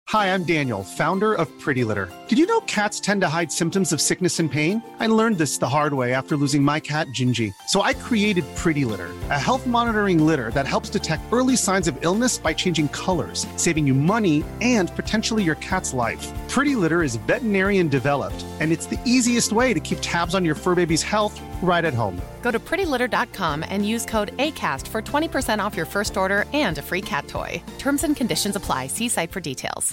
Hi, I'm Daniel, founder of Pretty Litter. Did you know cats tend to hide symptoms of sickness and pain? I learned this the hard way after losing my cat, Gingy. So I created Pretty Litter, a health monitoring litter that helps detect early signs of illness by changing colors, saving you money and potentially your cat's life. Pretty Litter is veterinarian developed, and it's the easiest way to keep tabs on your fur baby's health right at home. Go to prettylitter.com and use code ACAST for 20% off your first order and a free cat toy. Terms and conditions apply. See site for details.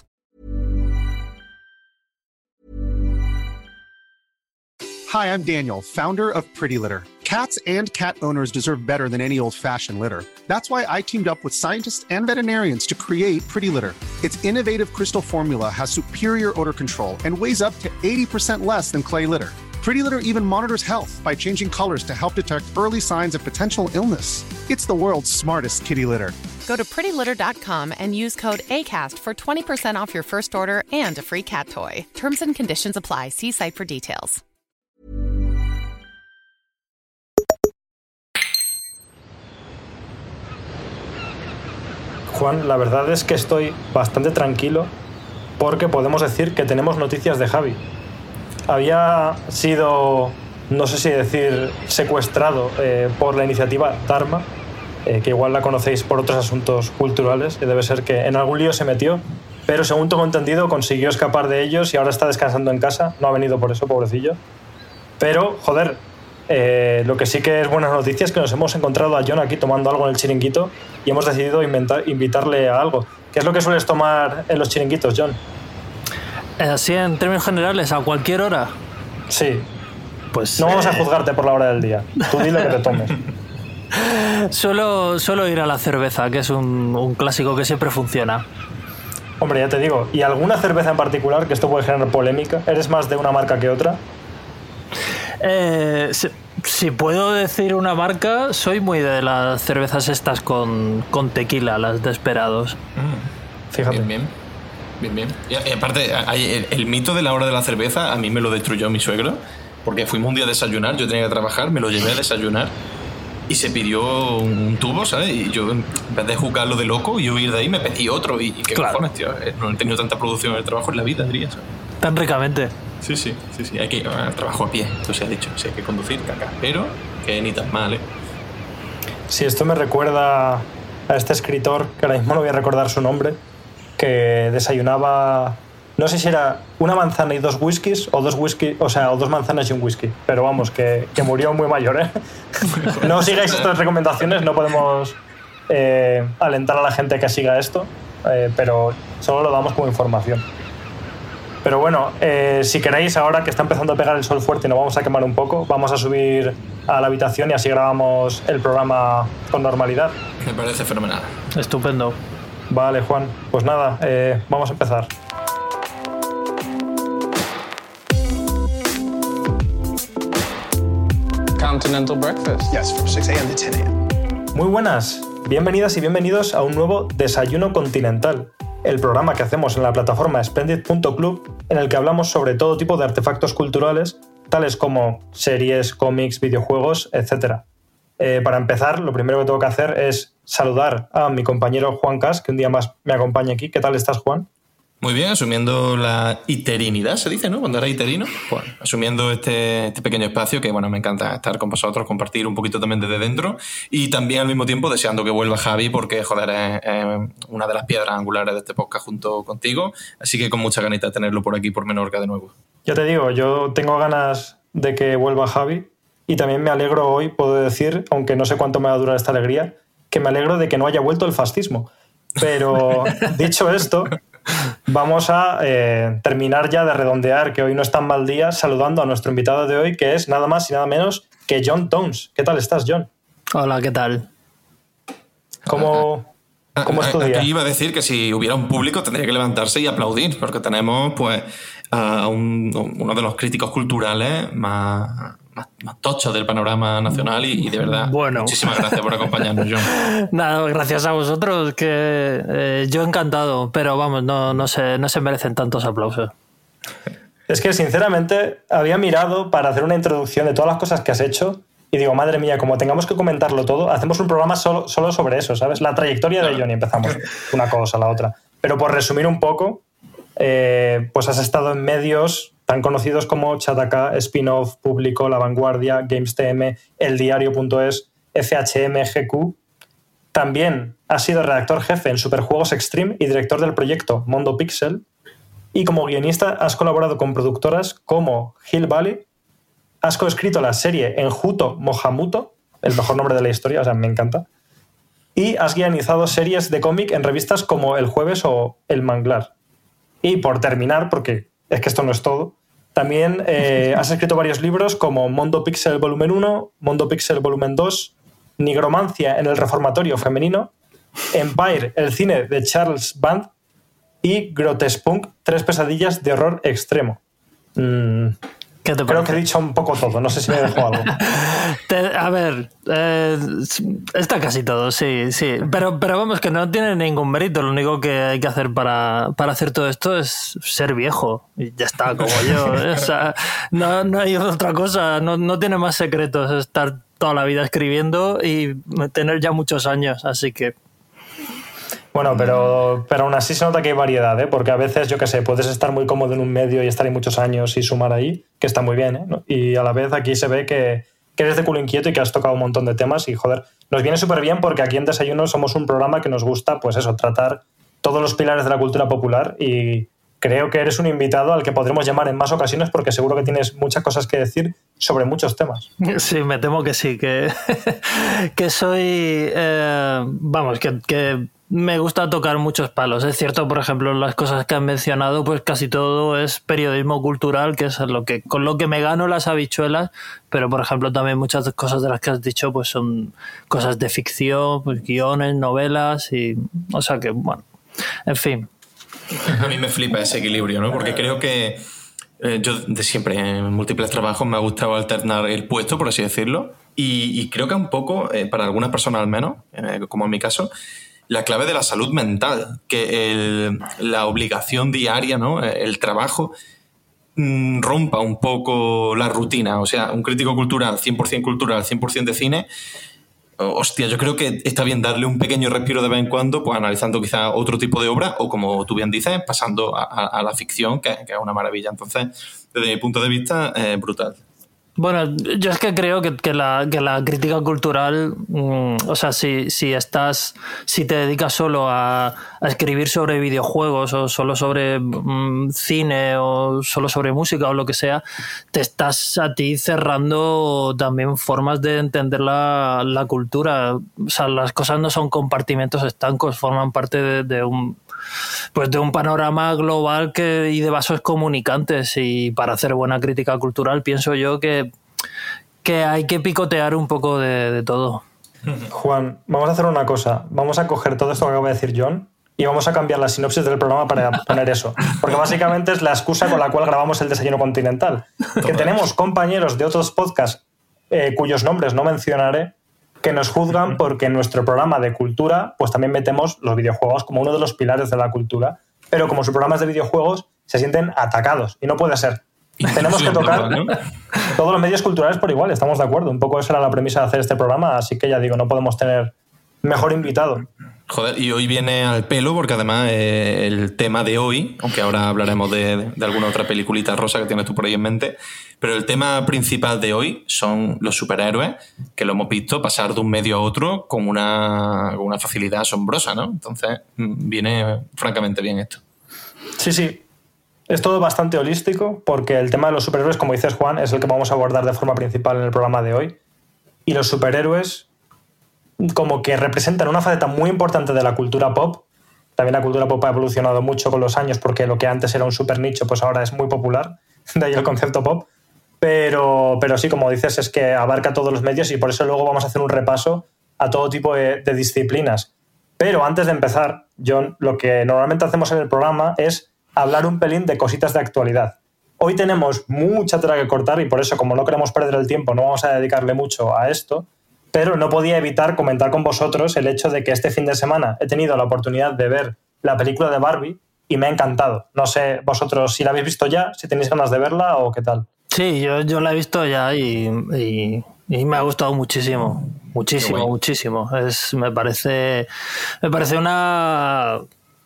Hi, I'm Daniel, founder of Pretty Litter. Cats and cat owners deserve better than any old-fashioned litter. That's why I teamed up with scientists and veterinarians to create Pretty Litter. Its innovative crystal formula has superior odor control and weighs up to 80% less than clay litter. Pretty Litter even monitors health by changing colors to help detect early signs of potential illness. It's the world's smartest kitty litter. Go to prettylitter.com and use code ACAST for 20% off your first order and a free cat toy. Terms and conditions apply. See site for details. Juan, la verdad es que estoy bastante tranquilo porque podemos decir que tenemos noticias de Javi. Había sido, no sé si decir, secuestrado por la iniciativa Dharma, que igual la conocéis por otros asuntos culturales, y debe ser que en algún lío se metió, pero según tengo entendido consiguió escapar de ellos y ahora está descansando en casa. No ha venido por eso, pobrecillo. Pero, joder, lo que sí que es buenas noticias es que nos hemos encontrado a John aquí tomando algo en el chiringuito y hemos decidido invitarle a algo. ¿Qué es lo que sueles tomar en los chiringuitos, John? Así en términos generales, a cualquier hora. Sí. Pues no vamos a juzgarte por la hora del día. Tú dile que te tomes. Suelo ir a la cerveza, que es un clásico que siempre funciona. Hombre, ya te digo, ¿y alguna cerveza en particular que esto puede generar polémica? ¿Eres más de una marca que otra? Si puedo decir una marca, soy muy de las cervezas estas con tequila, las Desperados. Fíjate. Bien. Y aparte, el mito de la hora de la cerveza a mí me lo destruyó mi suegro, porque fuimos un día a desayunar, yo tenía que trabajar, me lo llevé a desayunar y se pidió un tubo, ¿sabes? Y yo, en vez de jugarlo de loco y huir de ahí, me pedí otro. Y qué cojones, tío. No he tenido tanta producción en el trabajo en la vida, diría, ¿sabes? Tan ricamente. Sí. Hay que llevar trabajo a pie, esto se ha dicho. Sí, hay que conducir, caca. Pero que ni tan mal, ¿eh? Sí, esto me recuerda a este escritor, que ahora mismo no voy a recordar su nombre, que desayunaba, no sé si era una manzana y 2 whiskies o 2 whisky, o sea, o 2 manzanas y un whisky, pero vamos, que murió muy mayor, ¿eh? No sigáis estas recomendaciones, no podemos alentar a la gente que siga esto, pero solo lo damos como información. Pero bueno, si queréis, ahora que está empezando a pegar el sol fuerte y nos vamos a quemar un poco, vamos a subir a la habitación y así grabamos el programa con normalidad. Me parece fenomenal. Estupendo. Vale, Juan. Pues nada, vamos a empezar. Continental breakfast. Yes, from 6 a.m. to 10 a.m. Muy buenas. Bienvenidas y bienvenidos a un nuevo Desayuno Continental, el programa que hacemos en la plataforma Splendid.club, en el que hablamos sobre todo tipo de artefactos culturales, tales como series, cómics, videojuegos, etc. Para empezar, lo primero que tengo que hacer es saludar a mi compañero Juan Cas, que un día más me acompaña aquí. ¿Qué tal estás, Juan? Muy bien, asumiendo la iterinidad, se dice, ¿no? Cuando era iterino. Bueno, asumiendo este pequeño espacio que, bueno, me encanta estar con vosotros, compartir un poquito también desde dentro y también al mismo tiempo deseando que vuelva Javi porque, joder, es una de las piedras angulares de este podcast junto contigo. Así que con mucha ganita de tenerlo por aquí, por Menorca de nuevo. Ya te digo, yo tengo ganas de que vuelva Javi y también me alegro hoy, puedo decir, aunque no sé cuánto me va a durar esta alegría, que me alegro de que no haya vuelto el fascismo. Pero, dicho esto, vamos a terminar ya de redondear, que hoy no es tan mal día, saludando a nuestro invitado de hoy, que es nada más y nada menos que John Towns. ¿Qué tal estás, John? Hola, ¿qué tal? ¿Cómo es tu día? Aquí iba a decir que si hubiera un público tendría que levantarse y aplaudir, porque tenemos pues a uno de los críticos culturales más tochos del panorama nacional y de verdad, bueno, muchísimas gracias por acompañarnos, John. Nada, gracias a vosotros, que yo encantado, pero vamos, no se merecen tantos aplausos. Es que sinceramente había mirado para hacer una introducción de todas las cosas que has hecho y digo, madre mía, como tengamos que comentarlo todo, hacemos un programa solo sobre eso, ¿sabes? La trayectoria de John y empezamos una cosa a la otra. Pero por resumir un poco, pues has estado en medios tan conocidos como Chataka, Spin-Off, Público, La Vanguardia, GamesTM, eldiario.es, FHM, GQ. También has sido redactor jefe en Superjuegos Extreme y director del proyecto Mondo Pixel. Y como guionista has colaborado con productoras como Hill Valley. Has coescrito la serie Enjuto Mohamuto, el mejor nombre de la historia, o sea, me encanta. Y has guionizado series de cómic en revistas como El Jueves o El Manglar. Y por terminar, porque es que esto no es todo, también has escrito varios libros como Mondo Pixel Volumen 1, Mondo Pixel Volumen 2, Nigromancia en el Reformatorio Femenino, Empire, el cine de Charles Band y Grotespunk, 3 pesadillas de horror extremo. Creo que he dicho un poco todo, no sé si me dejo algo. A ver, está casi todo, sí. Pero vamos, que no tiene ningún mérito. Lo único que hay que hacer para hacer todo esto es ser viejo. Y ya está, como yo. O sea, no hay otra cosa, no tiene más secretos. Estar toda la vida escribiendo y tener ya muchos años, así que... Bueno, pero aún así se nota que hay variedad, ¿eh? Porque a veces, yo qué sé, puedes estar muy cómodo en un medio y estar ahí muchos años y sumar ahí, que está muy bien, ¿eh? ¿No? Y a la vez aquí se ve que eres de culo inquieto y que has tocado un montón de temas y, joder, nos viene súper bien porque aquí en Desayuno somos un programa que nos gusta, pues eso, tratar todos los pilares de la cultura popular y creo que eres un invitado al que podremos llamar en más ocasiones porque seguro que tienes muchas cosas que decir sobre muchos temas. Sí, me temo que sí, que soy... vamos, que me gusta tocar muchos palos. Es cierto, por ejemplo, las cosas que han mencionado, pues casi todo es periodismo cultural, que es con lo que me gano las habichuelas, pero por ejemplo también muchas cosas de las que has dicho pues son cosas de ficción, pues guiones, novelas y... O sea que, bueno, en fin. A mí me flipa ese equilibrio, ¿no? Porque creo que yo de siempre en múltiples trabajos me ha gustado alternar el puesto, por así decirlo, y creo que un poco, para algunas personas al menos, como en mi caso, la clave de la salud mental, que la obligación diaria, ¿no? El trabajo rompa un poco la rutina. O sea, un crítico cultural, 100% de cine, hostia, yo creo que está bien darle un pequeño respiro de vez en cuando, pues analizando quizá otro tipo de obra o, como tú bien dices, pasando a la ficción, que es una maravilla. Entonces, desde mi punto de vista, brutal. Bueno, yo es que creo que la crítica cultural, o sea, si te dedicas solo a escribir sobre videojuegos o solo sobre cine o solo sobre música o lo que sea, te estás a ti cerrando también formas de entender la cultura. O sea, las cosas no son compartimentos estancos, forman parte de un panorama global y de vasos comunicantes, y para hacer buena crítica cultural pienso yo que hay que picotear un poco de todo. Juan, vamos a hacer una cosa, vamos a coger todo esto que acaba de decir John y vamos a cambiar la sinopsis del programa para poner eso, porque básicamente es la excusa con la cual grabamos el Desayuno Continental, que tenemos compañeros de otros podcasts cuyos nombres no mencionaré, que nos juzgan porque en nuestro programa de cultura pues también metemos los videojuegos como uno de los pilares de la cultura, pero como sus programas de videojuegos se sienten atacados y no puede ser. Tenemos que tocar, ¿no?, todos los medios culturales por igual, estamos de acuerdo. Un poco esa era la premisa de hacer este programa, así que ya digo, no podemos tener mejor invitado. Joder, y hoy viene al pelo porque además el tema de hoy, aunque ahora hablaremos de alguna otra peliculita rosa que tienes tú por ahí en mente, pero el tema principal de hoy son los superhéroes, que lo hemos visto pasar de un medio a otro con una facilidad asombrosa, ¿no? Entonces viene francamente bien esto. Sí. Es todo bastante holístico porque el tema de los superhéroes, como dices, Juan, es el que vamos a abordar de forma principal en el programa de hoy. Y los superhéroes como que representan una faceta muy importante de la cultura pop. También la cultura pop ha evolucionado mucho con los años porque lo que antes era un super nicho pues ahora es muy popular, de ahí el concepto pop. Pero sí, como dices, es que abarca todos los medios y por eso luego vamos a hacer un repaso a todo tipo de disciplinas. Pero antes de empezar, John, lo que normalmente hacemos en el programa es hablar un pelín de cositas de actualidad. Hoy tenemos mucha tela que cortar y por eso, como no queremos perder el tiempo, no vamos a dedicarle mucho a esto, pero no podía evitar comentar con vosotros el hecho de que este fin de semana he tenido la oportunidad de ver la película de Barbie y me ha encantado. No sé vosotros si la habéis visto ya, si tenéis ganas de verla o qué tal. Sí, yo la he visto ya y me ha gustado muchísimo. Muchísimo. Me parece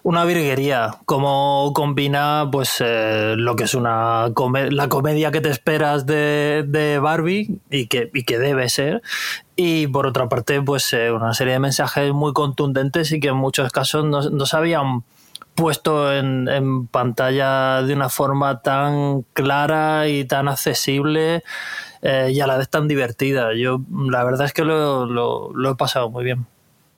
una virguería. Como combina pues lo que es la comedia que te esperas de Barbie y que debe ser. Y por otra parte, pues una serie de mensajes muy contundentes y que en muchos casos no se habían puesto en pantalla de una forma tan clara y tan accesible y a la vez tan divertida. Yo la verdad es que lo he pasado muy bien.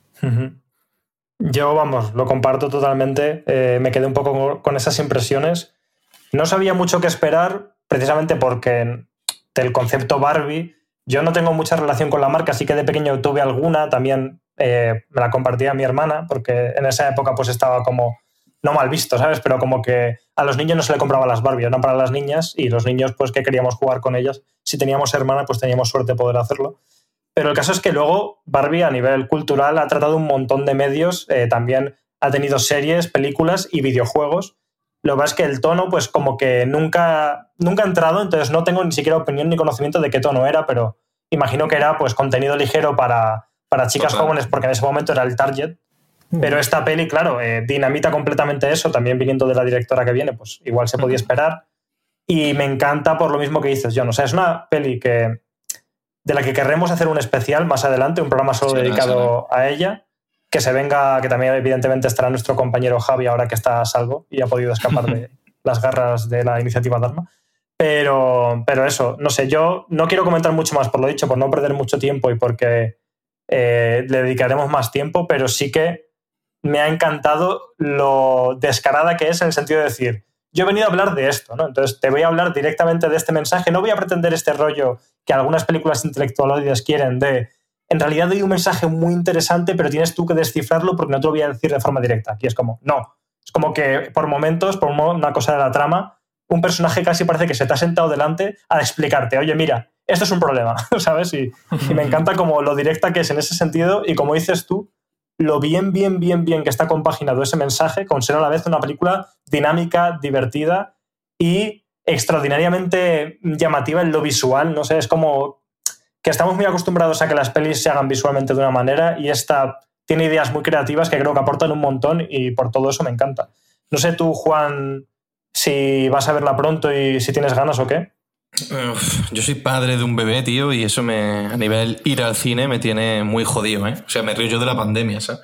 Yo, vamos, lo comparto totalmente. Me quedé un poco con esas impresiones. No sabía mucho qué esperar, precisamente porque del concepto Barbie yo no tengo mucha relación con la marca, así que de pequeño tuve alguna. También me la compartía mi hermana, porque en esa época pues estaba como, no mal visto, ¿sabes? Pero como que a los niños no se le compraban las Barbie, eran para las niñas, y los niños pues que queríamos jugar con ellas. Si teníamos hermana, pues teníamos suerte de poder hacerlo. Pero el caso es que luego Barbie a nivel cultural ha tratado un montón de medios, también ha tenido series, películas y videojuegos. Lo que pasa es que el tono pues como que nunca ha entrado, entonces no tengo ni siquiera opinión ni conocimiento de qué tono era, pero imagino que era pues contenido ligero para chicas jóvenes, porque en ese momento era el target. Pero esta peli, claro, dinamita completamente eso, también viniendo de la directora que viene, pues igual se podía esperar. Y me encanta por lo mismo que dices, John. O sea, es una peli de la que querremos hacer un especial más adelante, un programa solo dedicado a ella, que se venga, que también evidentemente estará nuestro compañero Javi ahora que está a salvo y ha podido escapar de las garras de la iniciativa Dharma. Pero eso, no sé, yo no quiero comentar mucho más por lo dicho, por no perder mucho tiempo y porque le dedicaremos más tiempo, pero sí que me ha encantado lo descarada que es en el sentido de decir, yo he venido a hablar de esto, ¿no? Entonces te voy a hablar directamente de este mensaje, no voy a pretender este rollo que algunas películas intelectuales quieren de, en realidad doy un mensaje muy interesante, pero tienes tú que descifrarlo porque no te lo voy a decir de forma directa. Aquí es como, no. Es como que por momentos, por una cosa de la trama, un personaje casi parece que se te ha sentado delante a explicarte, oye, mira, esto es un problema, ¿sabes? Y me encanta como lo directa que es en ese sentido y como dices tú, lo bien que está compaginado ese mensaje con ser a la vez una película dinámica, divertida y extraordinariamente llamativa en lo visual. No sé, es como que estamos muy acostumbrados a que las pelis se hagan visualmente de una manera y esta tiene ideas muy creativas que creo que aportan un montón y por todo eso me encanta. No sé tú, Juan, si vas a verla pronto y si tienes ganas o qué. Yo soy padre de un bebé, tío, y eso a nivel ir al cine me tiene muy jodido, ¿eh? O sea, me río yo de la pandemia, ¿sabes?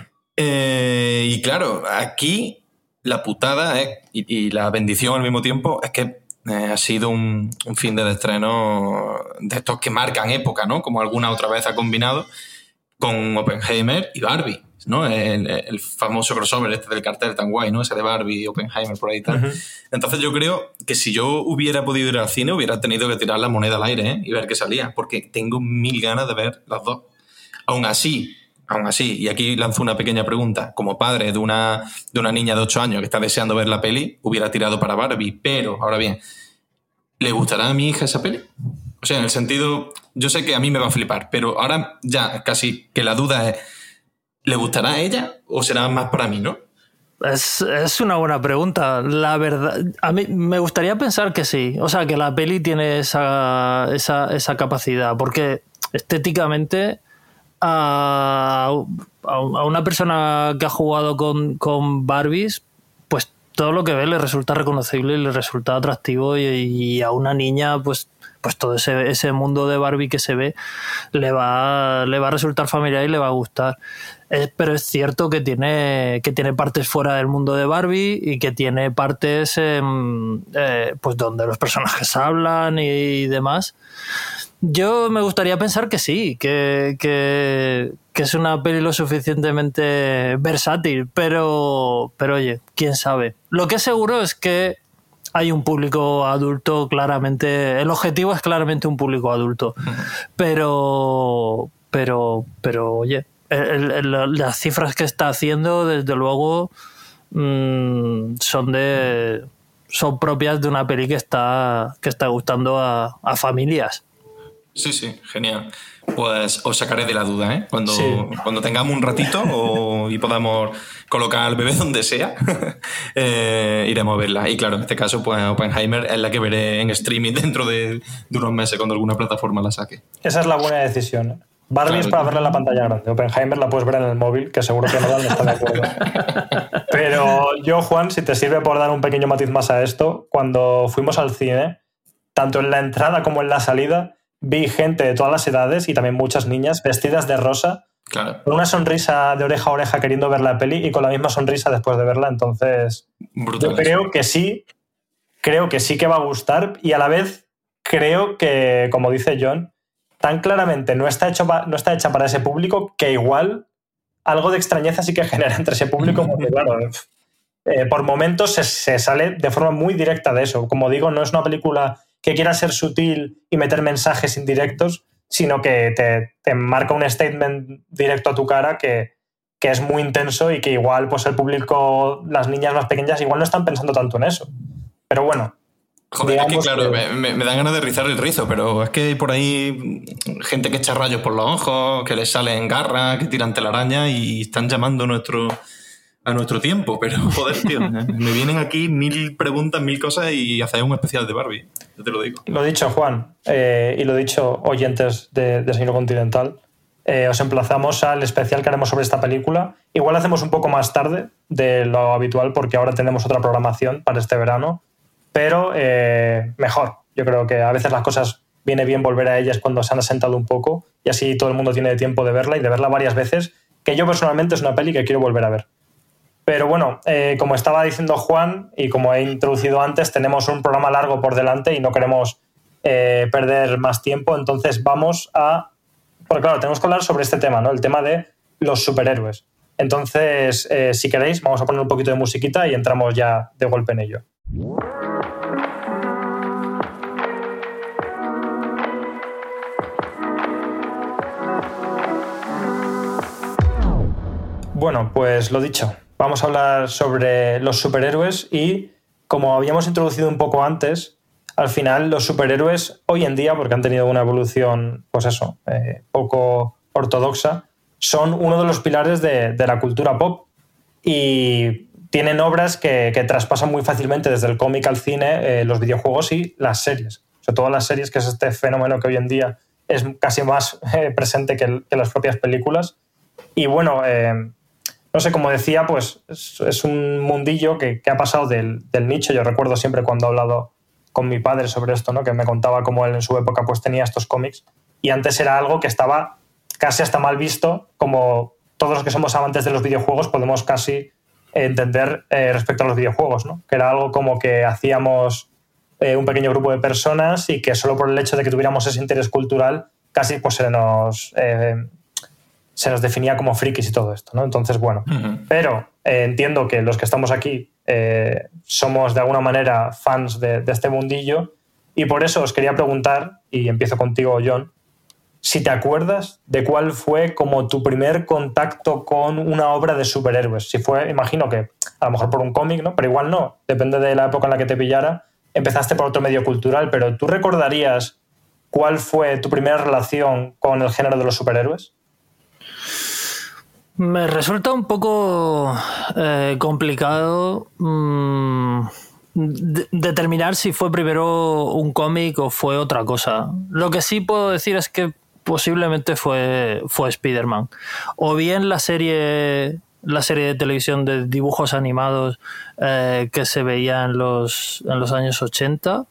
Y claro, aquí la putada y la bendición al mismo tiempo es que ha sido un fin de estreno de estos que marcan época, ¿no? Como alguna otra vez ha combinado con Oppenheimer y Barbie, ¿no? El famoso crossover este del cartel tan guay, ¿no? Ese de Barbie y Oppenheimer por ahí y tal. Entonces yo creo que si yo hubiera podido ir al cine hubiera tenido que tirar la moneda al aire, y ver qué salía, porque tengo mil ganas de ver las dos. Aún así, y aquí lanzo una pequeña pregunta, como padre de una niña de 8 años que está deseando ver la peli, hubiera tirado para Barbie, pero, ahora bien, ¿le gustará a mi hija esa peli? O sea, en el sentido, yo sé que a mí me va a flipar, pero ahora ya casi que la duda es, ¿le gustará a ella o será más para mí, no? Es una buena pregunta. La verdad, a mí me gustaría pensar que sí. O sea, que la peli tiene esa capacidad, porque estéticamente a una persona que ha jugado con Barbies, pues todo lo que ve le resulta reconocible y le resulta atractivo, y a una niña pues todo ese mundo de Barbie que se ve le va a resultar familiar y le va a gustar. Pero es cierto que tiene partes fuera del mundo de Barbie y que tiene partes pues donde los personajes hablan y demás. Yo me gustaría pensar que sí, que es una peli lo suficientemente versátil, pero oye, quién sabe. Lo que es seguro es que hay un público adulto, claramente. El objetivo es claramente un público adulto. Pero oye, las cifras que está haciendo, desde luego, son propias de una peli que está gustando a familias. Sí, genial. Pues os sacaré de la duda, ¿eh? Cuando tengamos un ratito y podamos colocar al bebé donde sea, iremos a verla. Y claro, en este caso, pues Oppenheimer es la que veré en streaming dentro de unos meses cuando alguna plataforma la saque. Esa es la buena decisión, ¿eh? Barbie claro, es para verla en la pantalla grande. Oppenheimer la puedes ver en el móvil, que seguro que no está de acuerdo. Pero yo, Juan, si te sirve por dar un pequeño matiz más a esto, cuando fuimos al cine, tanto en la entrada como en la salida, vi gente de todas las edades y también muchas niñas vestidas de rosa, Claro. con una sonrisa de oreja a oreja queriendo ver la peli y con la misma sonrisa después de verla. Entonces, Brutal. yo creo que sí que va a gustar, y a la vez creo que, como dice John, tan claramente no está hecha para ese público, que igual algo de extrañeza sí que genera entre ese público, porque claro, por momentos se sale de forma muy directa de eso. Como digo, no es una película que quiera ser sutil y meter mensajes indirectos, sino que te marca un statement directo a tu cara que es muy intenso, y que igual pues el público, las niñas más pequeñas, igual no están pensando tanto en eso. Pero bueno. Joder, es que digamos claro, que- me dan ganas de rizar el rizo, pero es que hay por ahí gente que echa rayos por los ojos, que les salen garras, que tiran telaraña y están llamando a nuestro tiempo. Pero joder, tío, me vienen aquí 1000 preguntas, 1000 cosas y hacéis un especial de Barbie, yo te lo digo. Lo dicho, Juan, y lo dicho, oyentes de Sino Continental, os emplazamos al especial que haremos sobre esta película. Igual hacemos un poco más tarde de lo habitual, porque ahora tenemos otra programación para este verano, pero mejor. Yo creo que a veces las cosas viene bien volver a ellas cuando se han asentado un poco, y así todo el mundo tiene tiempo de verla y de verla varias veces, que yo personalmente es una peli que quiero volver a ver. Pero bueno, como estaba diciendo Juan y como he introducido antes, tenemos un programa largo por delante y no queremos perder más tiempo. Entonces vamos a... Porque claro, tenemos que hablar sobre este tema, ¿no? El tema de los superhéroes. Entonces, si queréis, vamos a poner un poquito de musiquita y entramos ya de golpe en ello. Bueno, pues lo dicho, vamos a hablar sobre los superhéroes, y como habíamos introducido un poco antes, al final los superhéroes hoy en día, porque han tenido una evolución, pues eso, poco ortodoxa, son uno de los pilares de la cultura pop, y tienen obras que traspasan muy fácilmente desde el cómic al cine, los videojuegos y las series. Sobre todo las series, que es este fenómeno que hoy en día es casi más presente que las propias películas. Y bueno, no sé, como decía, pues es un mundillo que ha pasado del nicho. Yo recuerdo siempre cuando he hablado con mi padre sobre esto, ¿no? Que me contaba cómo él en su época pues tenía estos cómics, y antes era algo que estaba casi hasta mal visto, como todos los que somos amantes de los videojuegos podemos casi entender respecto a los videojuegos, ¿no? Que era algo como que hacíamos un pequeño grupo de personas, y que solo por el hecho de que tuviéramos ese interés cultural casi pues se nos definía como frikis y todo esto, ¿no? Entonces, bueno, pero entiendo que los que estamos aquí somos de alguna manera fans de este mundillo, y por eso os quería preguntar, y empiezo contigo, John, si te acuerdas de cuál fue como tu primer contacto con una obra de superhéroes. Si fue, imagino que a lo mejor por un cómic, ¿no? Pero igual no, depende de la época en la que te pillara. Empezaste por otro medio cultural, pero ¿tú recordarías cuál fue tu primera relación con el género de los superhéroes? Me resulta un poco complicado determinar si fue primero un cómic o fue otra cosa. Lo que sí puedo decir es que posiblemente fue Spider-Man. O bien la serie de televisión de dibujos animados que se veía en los años 80.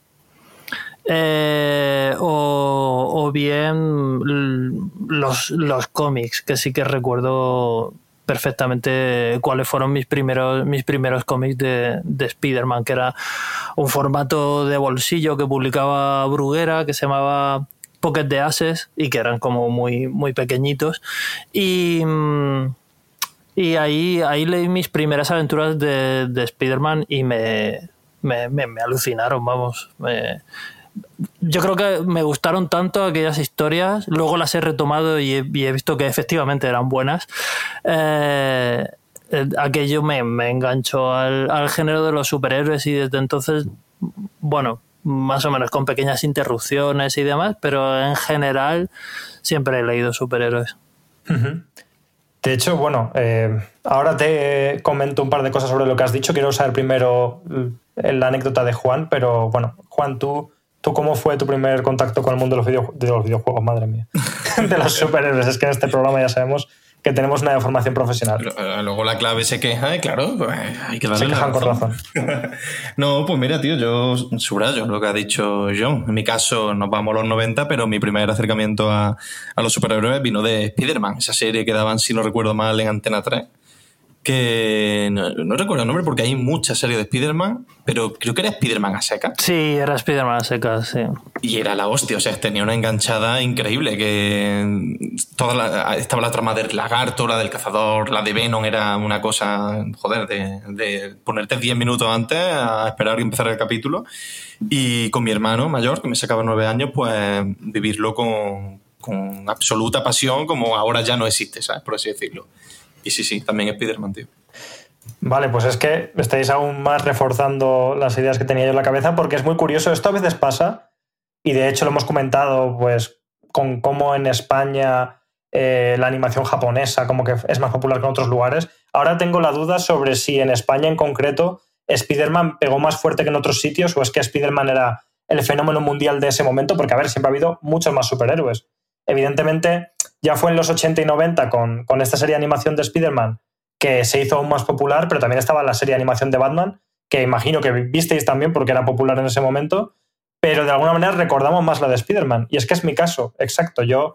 O bien los cómics, que sí que recuerdo perfectamente cuáles fueron mis primeros cómics de Spider-Man, que era un formato de bolsillo que publicaba Bruguera, que se llamaba Pocket de Ases, y que eran como muy, muy pequeñitos, y ahí leí mis primeras aventuras de Spider-Man, y me alucinaron, vamos. Yo creo que me gustaron tanto aquellas historias, luego las he retomado y he visto que efectivamente eran buenas. Aquello me enganchó al género de los superhéroes, y desde entonces, bueno, más o menos con pequeñas interrupciones y demás, pero en general siempre he leído superhéroes. De hecho, bueno, ahora te comento un par de cosas sobre lo que has dicho. Quiero saber primero la anécdota de Juan, pero bueno, Juan, ¿tú cómo fue tu primer contacto con el mundo de los videojuegos? Madre mía. De los superhéroes. Es que en este programa ya sabemos que tenemos una formación profesional. Luego la clave se queja y claro, pues hay que darle se quejan con razón. No, pues mira, tío, yo subrayo lo que ha dicho John. En mi caso nos vamos a los 90, pero mi primer acercamiento a los superhéroes vino de Spider-Man, esa serie que daban, si no recuerdo mal, en Antena 3. Que no recuerdo el nombre porque hay muchas series de Spider-Man, pero creo que era Spider-Man a secas. Sí, era Spider-Man a secas, sí. Y era la hostia, o sea, tenía una enganchada increíble, que estaba la trama del lagarto, la del cazador, la de Venom, era una cosa, joder, de ponerte 10 minutos antes a esperar que empezara el capítulo, y con mi hermano mayor, que me sacaba 9 años, pues vivirlo con absoluta pasión, como ahora ya no existe, ¿sabes? Por así decirlo. Y sí, también Spider-Man, tío. Vale, pues es que estáis aún más reforzando las ideas que tenía yo en la cabeza, porque es muy curioso. Esto a veces pasa, y de hecho lo hemos comentado pues con cómo en España la animación japonesa como que es más popular que en otros lugares. Ahora tengo la duda sobre si en España en concreto Spider-Man pegó más fuerte que en otros sitios, o es que Spider-Man era el fenómeno mundial de ese momento, porque a ver, siempre ha habido muchos más superhéroes. Evidentemente, ya fue en los 80 y 90 con esta serie de animación de Spider-Man que se hizo aún más popular, pero también estaba la serie de animación de Batman, que imagino que visteis también porque era popular en ese momento, pero de alguna manera recordamos más la de Spider-Man. Y es que es mi caso, exacto. Yo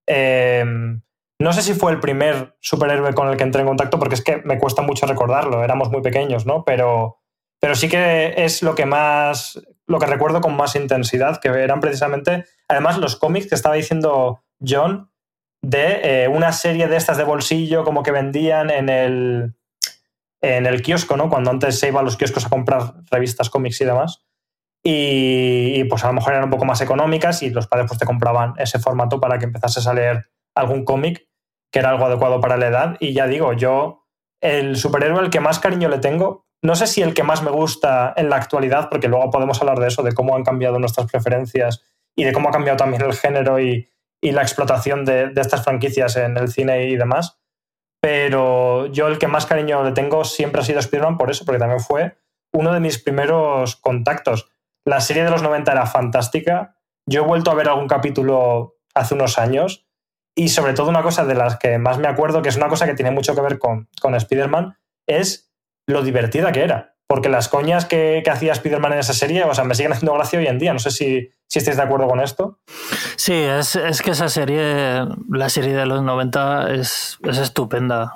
no sé si fue el primer superhéroe con el que entré en contacto, porque es que me cuesta mucho recordarlo, éramos muy pequeños, ¿no? Pero sí que es lo que recuerdo con más intensidad, que eran precisamente, además, los cómics que estaba diciendo John, de una serie de estas de bolsillo como que vendían en el kiosco, ¿no? Cuando antes se iba a los kioscos a comprar revistas, cómics y demás. Y pues a lo mejor eran un poco más económicas y los padres pues te compraban ese formato para que empezases a leer algún cómic que era algo adecuado para la edad. Y ya digo, yo, el superhéroe al que más cariño le tengo, no sé si el que más me gusta en la actualidad, porque luego podemos hablar de eso, de cómo han cambiado nuestras preferencias y de cómo ha cambiado también el género y la explotación de estas franquicias en el cine y demás. Pero yo el que más cariño le tengo siempre ha sido Spider-Man por eso, porque también fue uno de mis primeros contactos. La serie de los 90 era fantástica. Yo he vuelto a ver algún capítulo hace unos años y sobre todo una cosa de las que más me acuerdo, que es una cosa que tiene mucho que ver con Spider-Man, es lo divertida que era. Porque las coñas que hacía Spider-Man en esa serie, o sea, me siguen haciendo gracia hoy en día. No sé si estáis de acuerdo con esto. Sí, es que esa serie, la serie de los 90 es estupenda.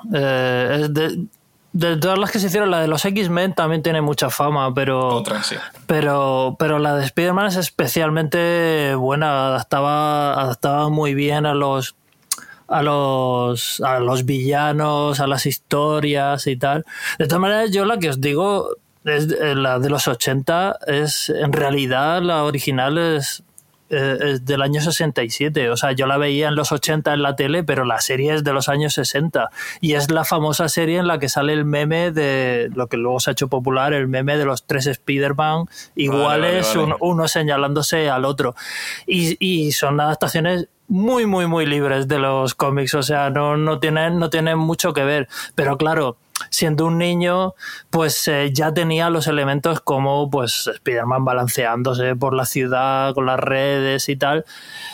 De todas las que se hicieron, la de los X-Men también tiene mucha fama, pero otra, sí. Pero la de Spider-Man es especialmente buena, adaptaba muy bien a los villanos, a las historias y tal. De todas maneras, yo la que os digo es la de los 80, es en realidad la original es del año 67. O sea, yo la veía en los 80 en la tele, pero la serie es de los años 60 y es la famosa serie en la que sale el meme de lo que luego se ha hecho popular, el meme de los 3 Spider-Man iguales, vale. Uno señalándose al otro, y son adaptaciones muy muy muy libres de los cómics, o sea, no tienen mucho que ver, pero claro, siendo un niño, pues ya tenía los elementos como pues Spider-Man balanceándose por la ciudad con las redes y tal,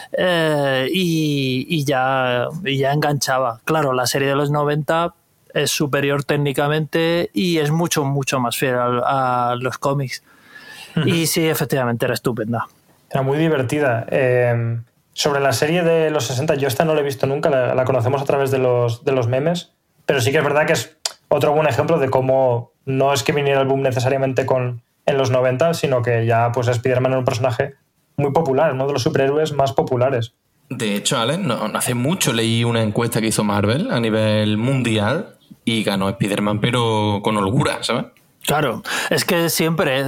y ya enganchaba. Claro, la serie de los 90 es superior técnicamente y es mucho mucho más fiel a los cómics. Y sí, efectivamente era estupenda. Era muy divertida. Sobre la serie de los 60, yo esta no la he visto nunca, la conocemos a través de los memes, pero sí que es verdad que es otro buen ejemplo de cómo no es que viniera el boom necesariamente en los 90, sino que ya pues Spider-Man era un personaje muy popular, uno de los superhéroes más populares. De hecho, Alex, no hace mucho leí una encuesta que hizo Marvel a nivel mundial y ganó Spider-Man, pero con holgura, ¿sabes? Claro, es que siempre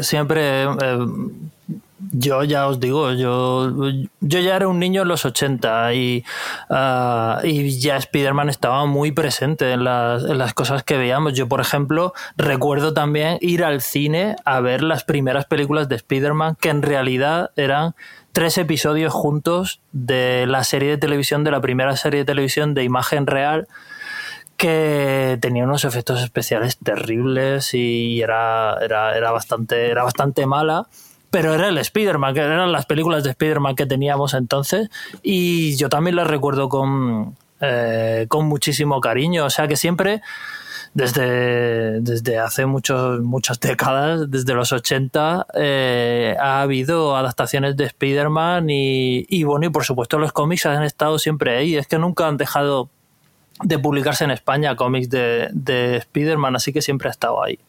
yo ya os digo, yo ya era un niño en los 80 y ya Spider-Man estaba muy presente en las cosas que veíamos. Yo, por ejemplo, recuerdo también ir al cine a ver las primeras películas de Spider-Man, que en realidad eran 3 episodios juntos de la serie de televisión, de la primera serie de televisión de imagen real, que tenía unos efectos especiales terribles y era bastante mala. Pero era el Spider-Man, que eran las películas de Spider-Man que teníamos entonces, y yo también las recuerdo con con muchísimo cariño. O sea que siempre, desde hace muchas décadas, desde los 80, ha habido adaptaciones de Spider-Man y bueno, y por supuesto los cómics han estado siempre ahí. Es que nunca han dejado de publicarse en España cómics de Spider-Man, así que siempre ha estado ahí.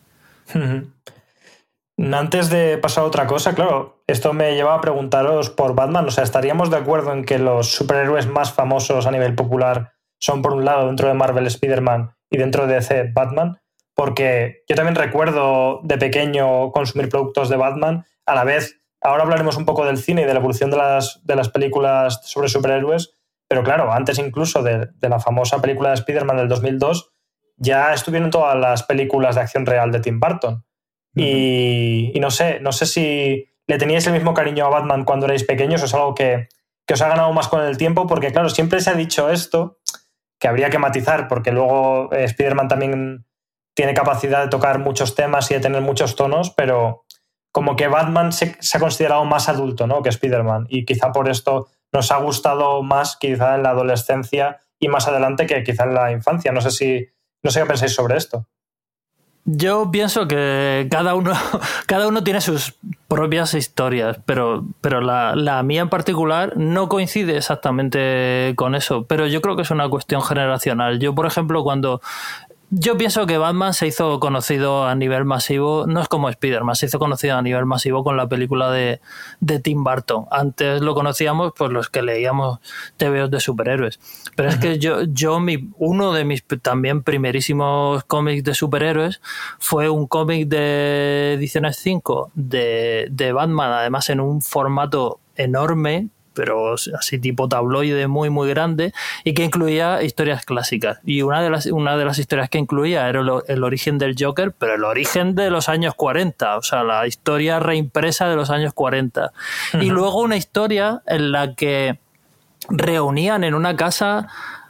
Antes de pasar a otra cosa, claro, esto me lleva a preguntaros por Batman. O sea, ¿estaríamos de acuerdo en que los superhéroes más famosos a nivel popular son, por un lado, dentro de Marvel, Spider-Man, y dentro de DC, Batman? Porque yo también recuerdo de pequeño consumir productos de Batman. A la vez, ahora hablaremos un poco del cine y de la evolución de las películas sobre superhéroes, pero claro, antes incluso de la famosa película de Spider-Man del 2002, ya estuvieron todas las películas de acción real de Tim Burton. Y no sé si le teníais el mismo cariño a Batman cuando erais pequeños o es algo que os ha ganado más con el tiempo, porque claro, siempre se ha dicho esto, que habría que matizar, porque luego Spider-Man también tiene capacidad de tocar muchos temas y de tener muchos tonos, pero como que Batman se ha considerado más adulto, ¿no?, que Spider-Man, y quizá por esto nos ha gustado más quizá en la adolescencia y más adelante que quizá en la infancia. No sé qué pensáis sobre esto. Yo pienso que cada uno tiene sus propias historias, pero la mía en particular no coincide exactamente con eso, pero yo creo que es una cuestión generacional. Yo, por ejemplo, yo pienso que Batman se hizo conocido a nivel masivo, no es como Spider-Man, se hizo conocido a nivel masivo con la película de Tim Burton. Antes lo conocíamos pues los que leíamos TVOs de superhéroes. Pero es que uno de mis también primerísimos cómics de superhéroes fue un cómic de Ediciones 5 de Batman, además en un formato enorme, pero así tipo tabloide muy muy grande, y que incluía historias clásicas, y una de las historias que incluía era el origen del Joker, pero el origen de los años 40, o sea, la historia reimpresa de los años 40. Y luego una historia en la que reunían en una casa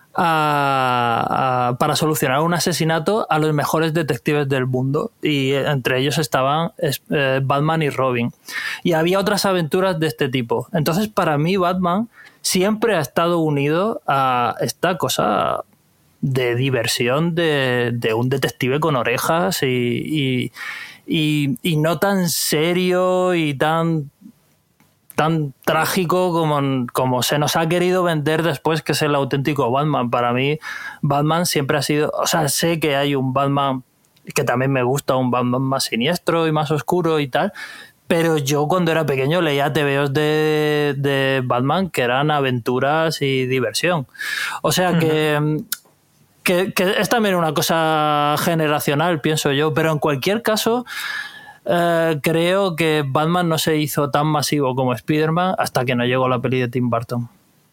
para solucionar un asesinato a los mejores detectives del mundo, y entre ellos estaban Batman y Robin, y había otras aventuras de este tipo. Entonces, para mí, Batman siempre ha estado unido a esta cosa de diversión de un detective con orejas y no tan serio y tan trágico como se nos ha querido vender después, que es el auténtico Batman. Para mí, Batman siempre ha sido... O sea, sé que hay un Batman que también me gusta, un Batman más siniestro y más oscuro y tal, pero yo cuando era pequeño leía TVOs de Batman que eran aventuras y diversión. O sea que es también una cosa generacional, pienso yo, pero en cualquier caso... creo que Batman no se hizo tan masivo como Spider-Man hasta que no llegó la peli de Tim Burton.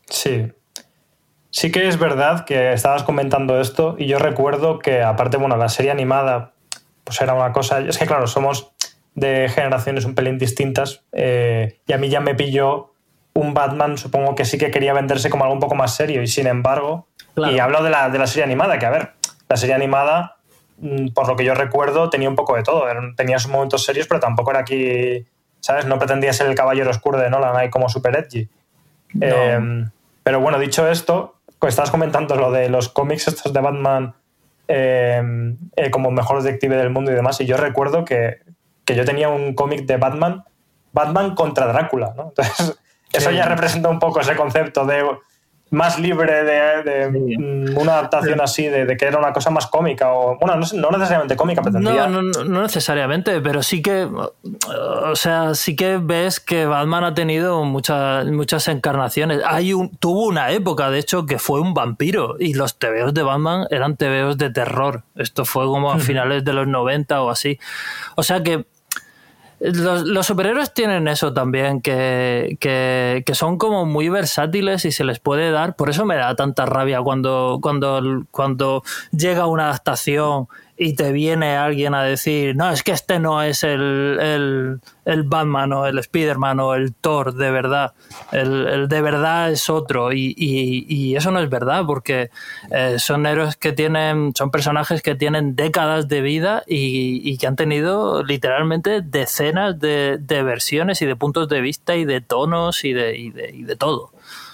Sí que es verdad que estabas comentando esto, y yo recuerdo que aparte, bueno, la serie animada pues era una cosa... Es que claro, somos de generaciones un pelín distintas, y a mí ya me pilló un Batman, supongo que sí que quería venderse como algo un poco más serio, y sin embargo, claro. Y hablo de la serie animada, que a ver, la serie animada, por lo que yo recuerdo, tenía un poco de todo. Tenía sus momentos serios, pero tampoco era aquí, ¿sabes? No pretendía ser el caballero oscuro de Nolan ahí como super edgy. No. Pero bueno, dicho esto, pues estabas comentando lo de los cómics estos de Batman como mejor detective del mundo y demás, y yo recuerdo que yo tenía un cómic de Batman contra Drácula, ¿no? Entonces, eso ya representa un poco ese concepto de más libre de una adaptación así, de que era una cosa más cómica, o bueno, no necesariamente cómica, pretendía. No necesariamente, pero sí que, o sea, sí que ves que Batman ha tenido muchas encarnaciones. Tuvo una época, de hecho, que fue un vampiro, y los TVOs de Batman eran TVOs de terror. Esto fue como a finales de los 90 o así. O sea que los superhéroes tienen eso también, que son como muy versátiles y se les puede dar. Por eso me da tanta rabia cuando llega una adaptación y te viene alguien a decir, no, es que este no es el Batman o el Spider-Man o el Thor de verdad. El de verdad es otro. Y eso no es verdad, porque son héroes son personajes que tienen décadas de vida y que han tenido literalmente decenas de versiones y de puntos de vista y de tonos y de todo.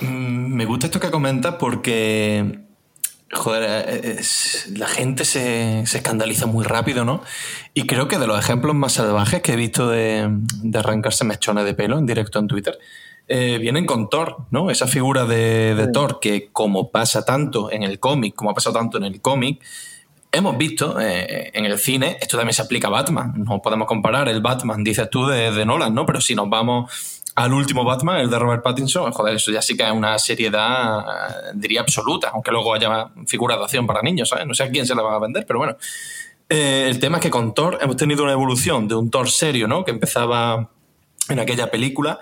Me gusta esto que comentas porque, joder, la gente se escandaliza muy rápido, ¿no? Y creo que de los ejemplos más salvajes que he visto de arrancarse mechones de pelo en directo en Twitter, vienen con Thor, ¿no? Esa figura de Thor que, como pasa tanto en el cómic, como ha pasado tanto en el cómic, hemos visto en el cine, esto también se aplica a Batman. No podemos comparar el Batman, dices tú, de Nolan, ¿no? Pero si nos vamos al último Batman, el de Robert Pattinson, joder, eso ya sí que es una seriedad, diría, absoluta, aunque luego haya figuras de acción para niños, ¿sabes? No sé a quién se la va a vender, pero bueno. El tema es que con Thor hemos tenido una evolución de un Thor serio, ¿no? Que empezaba en aquella película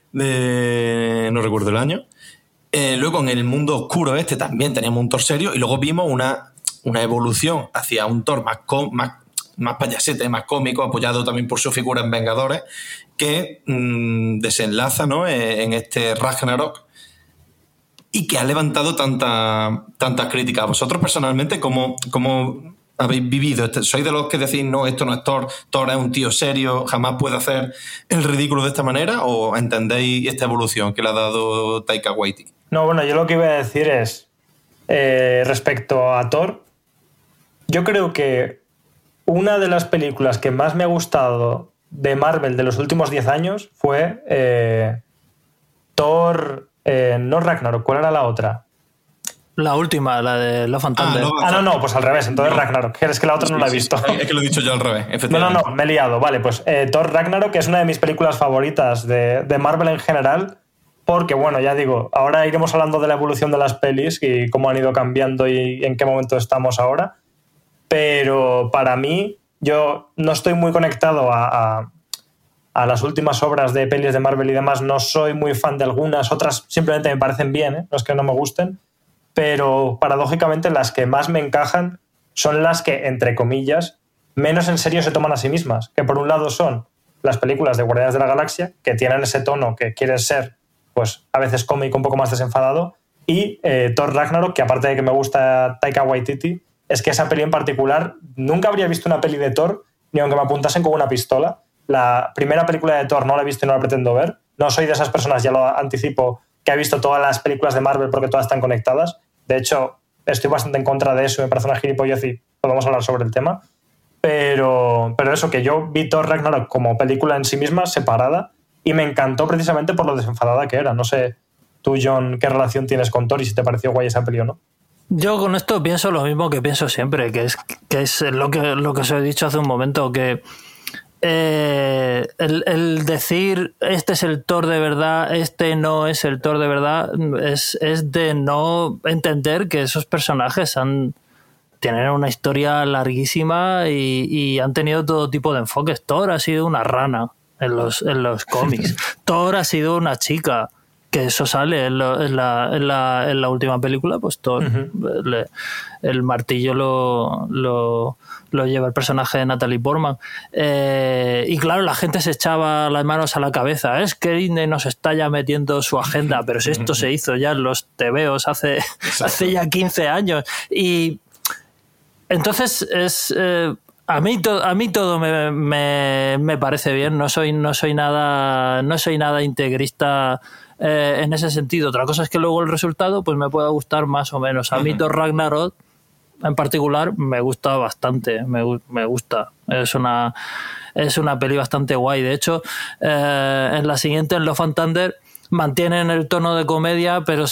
de... no recuerdo el año. Luego en el mundo oscuro también teníamos un Thor serio y luego vimos una evolución hacia un Thor más payasete, más cómico, apoyado también por su figura en Vengadores, que desenlaza, ¿no? En este Ragnarok y que ha levantado tantas críticas. Vosotros personalmente, ¿cómo habéis vivido? ¿Sois de los que decís, no, esto no es Thor, Thor es un tío serio, jamás puede hacer el ridículo de esta manera, o entendéis esta evolución que le ha dado Taika Waititi? No, bueno, yo lo que iba a decir es, respecto a Thor, yo creo que una de las películas que más me ha gustado de Marvel de los últimos 10 años fue Thor, no Ragnarok, ¿cuál era la otra? La última, la de Love and Thunder. No, pues al revés, entonces no. Ragnarok, es que la otra no la he visto. Es que lo he dicho yo al revés, efectivamente. No, me he liado, vale, pues Thor Ragnarok es una de mis películas favoritas de Marvel en general, porque bueno, ya digo, ahora iremos hablando de la evolución de las pelis y cómo han ido cambiando y en qué momento estamos ahora, pero para mí, yo no estoy muy conectado a las últimas obras de pelis de Marvel y demás, no soy muy fan de algunas, otras simplemente me parecen bien, no es que no me gusten, pero paradójicamente las que más me encajan son las que, entre comillas, menos en serio se toman a sí mismas, que por un lado son las películas de Guardianes de la Galaxia, que tienen ese tono que quieren ser, pues a veces cómico, un poco más desenfadado, y Thor Ragnarok, que aparte de que me gusta Taika Waititi, es que esa peli en particular, nunca habría visto una peli de Thor ni aunque me apuntasen con una pistola. La primera película de Thor no la he visto y no la pretendo ver. No soy de esas personas, ya lo anticipo, que ha visto todas las películas de Marvel porque todas están conectadas. De hecho, estoy bastante en contra de eso, me parece una gilipollez y podemos hablar sobre el tema. Pero eso, que yo vi Thor Ragnarok como película en sí misma, separada, y me encantó precisamente por lo desenfadada que era. No sé, tú, John, qué relación tienes con Thor y si te pareció guay esa peli o no. Yo con esto pienso lo mismo que pienso siempre, que es lo que os he dicho hace un momento, que el decir este es el Thor de verdad, este no es el Thor de verdad, es de no entender que esos personajes tienen una historia larguísima y han tenido todo tipo de enfoques. Thor ha sido una rana en los cómics. Thor ha sido una chica, que eso sale en la última película, pues Thor, el martillo lo lleva el personaje de Natalie Portman. Y claro, la gente se echaba las manos a la cabeza. Es que Disney nos está ya metiendo su agenda, pero si esto se hizo ya en los tebeos hace ya 15 años. Y entonces a mí todo me parece bien. No soy nada integrista en ese sentido. Otra cosa es que luego el resultado pues me pueda gustar más o menos. A mí Thor Ragnarok en particular me gusta bastante, me gusta. Es una peli bastante guay. De hecho, en la siguiente, en Love and Thunder, mantienen el tono de comedia, pero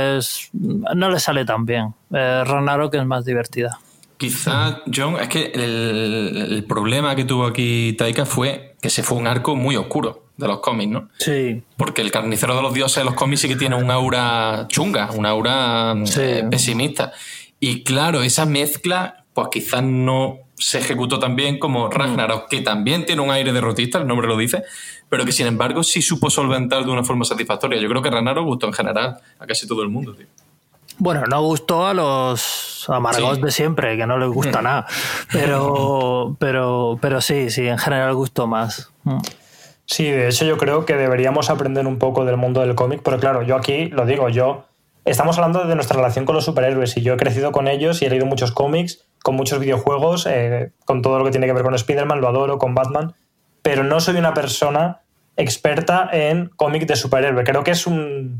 no les sale tan bien. Ragnarok es más divertida. Quizá, John, es que el problema que tuvo aquí Taika fue que se fue un arco muy oscuro de los cómics, ¿no? Sí. Porque el carnicero de los dioses de los cómics sí que tiene un aura chunga, un aura pesimista. Y claro, esa mezcla, pues quizás no se ejecutó tan bien como Ragnarok, que también tiene un aire derrotista, el nombre lo dice, pero que sin embargo sí supo solventar de una forma satisfactoria. Yo creo que Ragnarok gustó en general a casi todo el mundo, tío. Bueno, no gustó a los amargos de siempre, que no les gusta nada. Pero sí, en general gustó más. Sí, de hecho yo creo que deberíamos aprender un poco del mundo del cómic, pero claro, yo aquí lo digo, estamos hablando de nuestra relación con los superhéroes y yo he crecido con ellos y he leído muchos cómics, con muchos videojuegos, con todo lo que tiene que ver con Spider-Man, lo adoro, con Batman, pero no soy una persona experta en cómic de superhéroe. Creo que es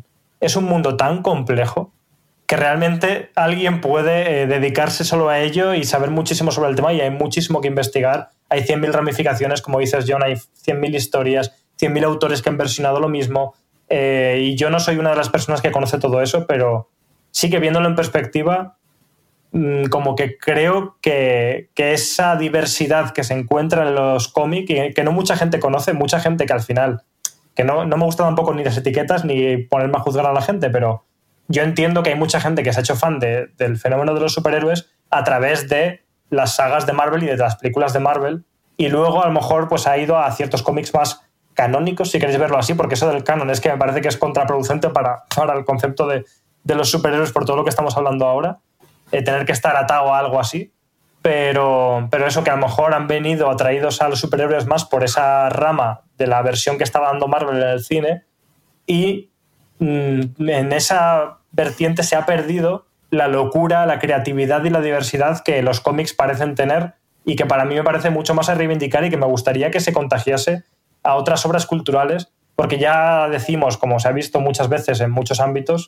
es un mundo tan complejo que realmente alguien puede dedicarse solo a ello y saber muchísimo sobre el tema, y hay muchísimo que investigar. Hay 100.000 ramificaciones, como dices, John, hay 100.000 historias, 100.000 autores que han versionado lo mismo, y yo no soy una de las personas que conoce todo eso, pero sí que viéndolo en perspectiva, como que creo que esa diversidad que se encuentra en los cómics, y que no mucha gente conoce, mucha gente que al final, que no me gusta tampoco ni las etiquetas ni ponerme a juzgar a la gente, pero yo entiendo que hay mucha gente que se ha hecho fan del fenómeno de los superhéroes a través de las sagas de Marvel y de las películas de Marvel, y luego a lo mejor pues ha ido a ciertos cómics más canónicos, si queréis verlo así, porque eso del canon es que me parece que es contraproducente para el concepto de los superhéroes por todo lo que estamos hablando ahora, tener que estar atado a algo así, pero eso, que a lo mejor han venido atraídos a los superhéroes más por esa rama de la versión que estaba dando Marvel en el cine, y en esa vertiente se ha perdido la locura, la creatividad y la diversidad que los cómics parecen tener, y que para mí me parece mucho más a reivindicar, y que me gustaría que se contagiase a otras obras culturales, porque ya decimos, como se ha visto muchas veces en muchos ámbitos,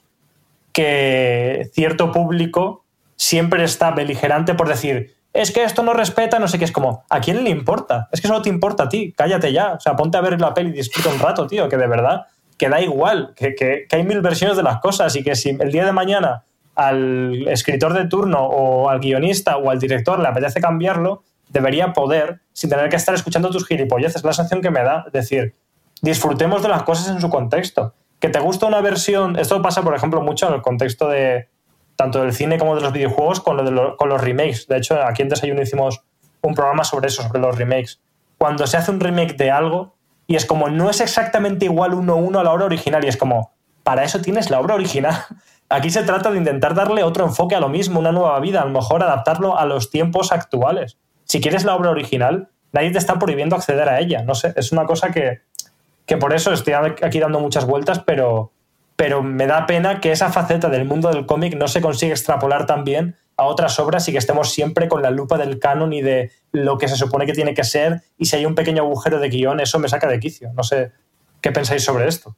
que cierto público siempre está beligerante por decir, es que esto no respeta, no sé qué. Es como, ¿a quién le importa? Es que solo te importa a ti, cállate ya, o sea, ponte a ver la peli y disfruta un rato, tío, que de verdad, que da igual, que hay 1000 versiones de las cosas, y que si el día de mañana al escritor de turno o al guionista o al director le apetece cambiarlo, debería poder, sin tener que estar escuchando tus gilipolleces. Es la sensación que me da. Es decir, disfrutemos de las cosas en su contexto. Que te gusta una versión... Esto pasa, por ejemplo, mucho en el contexto de tanto del cine como de los videojuegos con los remakes. De hecho, aquí en Desayuno hicimos un programa sobre eso, sobre los remakes. Cuando se hace un remake de algo y es como, no es exactamente igual 1:1 a la obra original, y es como, para eso tienes la obra original. Aquí se trata de intentar darle otro enfoque a lo mismo, una nueva vida, a lo mejor adaptarlo a los tiempos actuales. Si quieres la obra original, nadie te está prohibiendo acceder a ella. No sé, es una cosa que por eso estoy aquí dando muchas vueltas, pero me da pena que esa faceta del mundo del cómic no se consiga extrapolar también a otras obras, y que estemos siempre con la lupa del canon y de lo que se supone que tiene que ser, y si hay un pequeño agujero de guión, eso me saca de quicio. No sé qué pensáis sobre esto.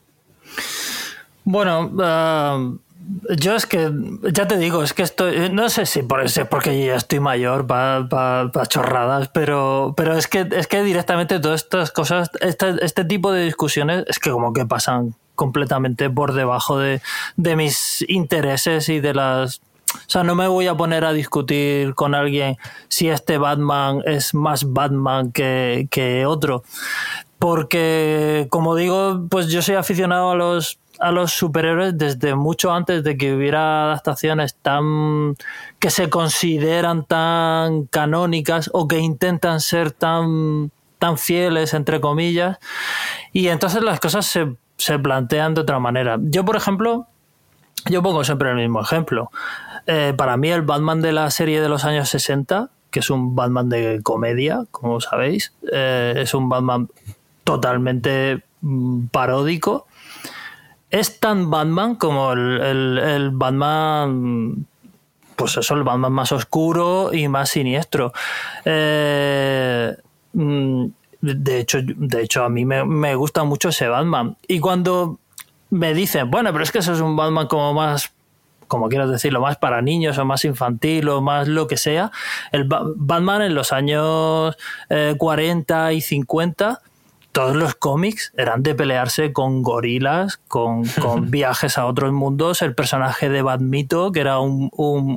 Bueno, yo es que, ya te digo, es que estoy, no sé si porque ya estoy mayor para chorradas, pero es que directamente todas estas cosas, este tipo de discusiones, es que como que pasan completamente por debajo de mis intereses y de las... O sea, no me voy a poner a discutir con alguien si este Batman es más Batman que otro, porque, como digo, pues yo soy aficionado a los superhéroes desde mucho antes de que hubiera adaptaciones que se consideran tan canónicas o que intentan ser tan fieles, entre comillas, y entonces las cosas se plantean de otra manera. Yo, por ejemplo, yo pongo siempre el mismo ejemplo. Para mí el Batman de la serie de los años 60, que es un Batman de comedia, como sabéis, es un Batman totalmente paródico. Es tan Batman como el Batman, pues eso, el Batman más oscuro y más siniestro. De hecho, a mí me gusta mucho ese Batman. Y cuando me dicen, bueno, pero es que eso es un Batman como más, como quieras decirlo, más para niños o más infantil o más lo que sea, el Batman en los años 40 y 50... todos los cómics eran de pelearse con gorilas, con viajes a otros mundos. El personaje de Batmito, que era un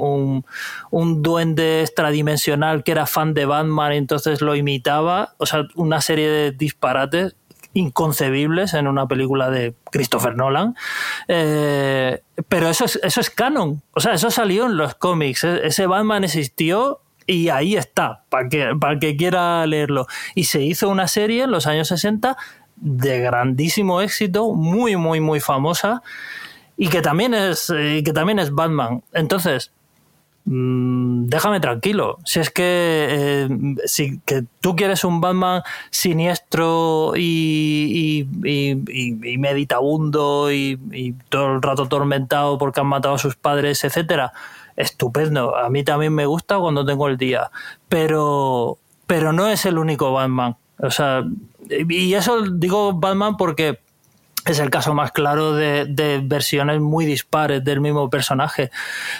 duende extradimensional que era fan de Batman y entonces lo imitaba. O sea, una serie de disparates inconcebibles en una película de Christopher Nolan. Pero eso es canon. O sea, eso salió en los cómics. Ese Batman existió. Y ahí está, para el que quiera leerlo. Y se hizo una serie en los años 60 de grandísimo éxito, muy, muy, muy famosa, y que también es Batman. Entonces, déjame tranquilo. Si es que si que tú quieres un Batman siniestro y meditabundo y todo el rato atormentado porque han matado a sus padres, etcétera, estupendo. A mí también me gusta cuando tengo el día, pero no es el único Batman. O sea, y eso digo Batman porque es el caso más claro de versiones muy dispares del mismo personaje.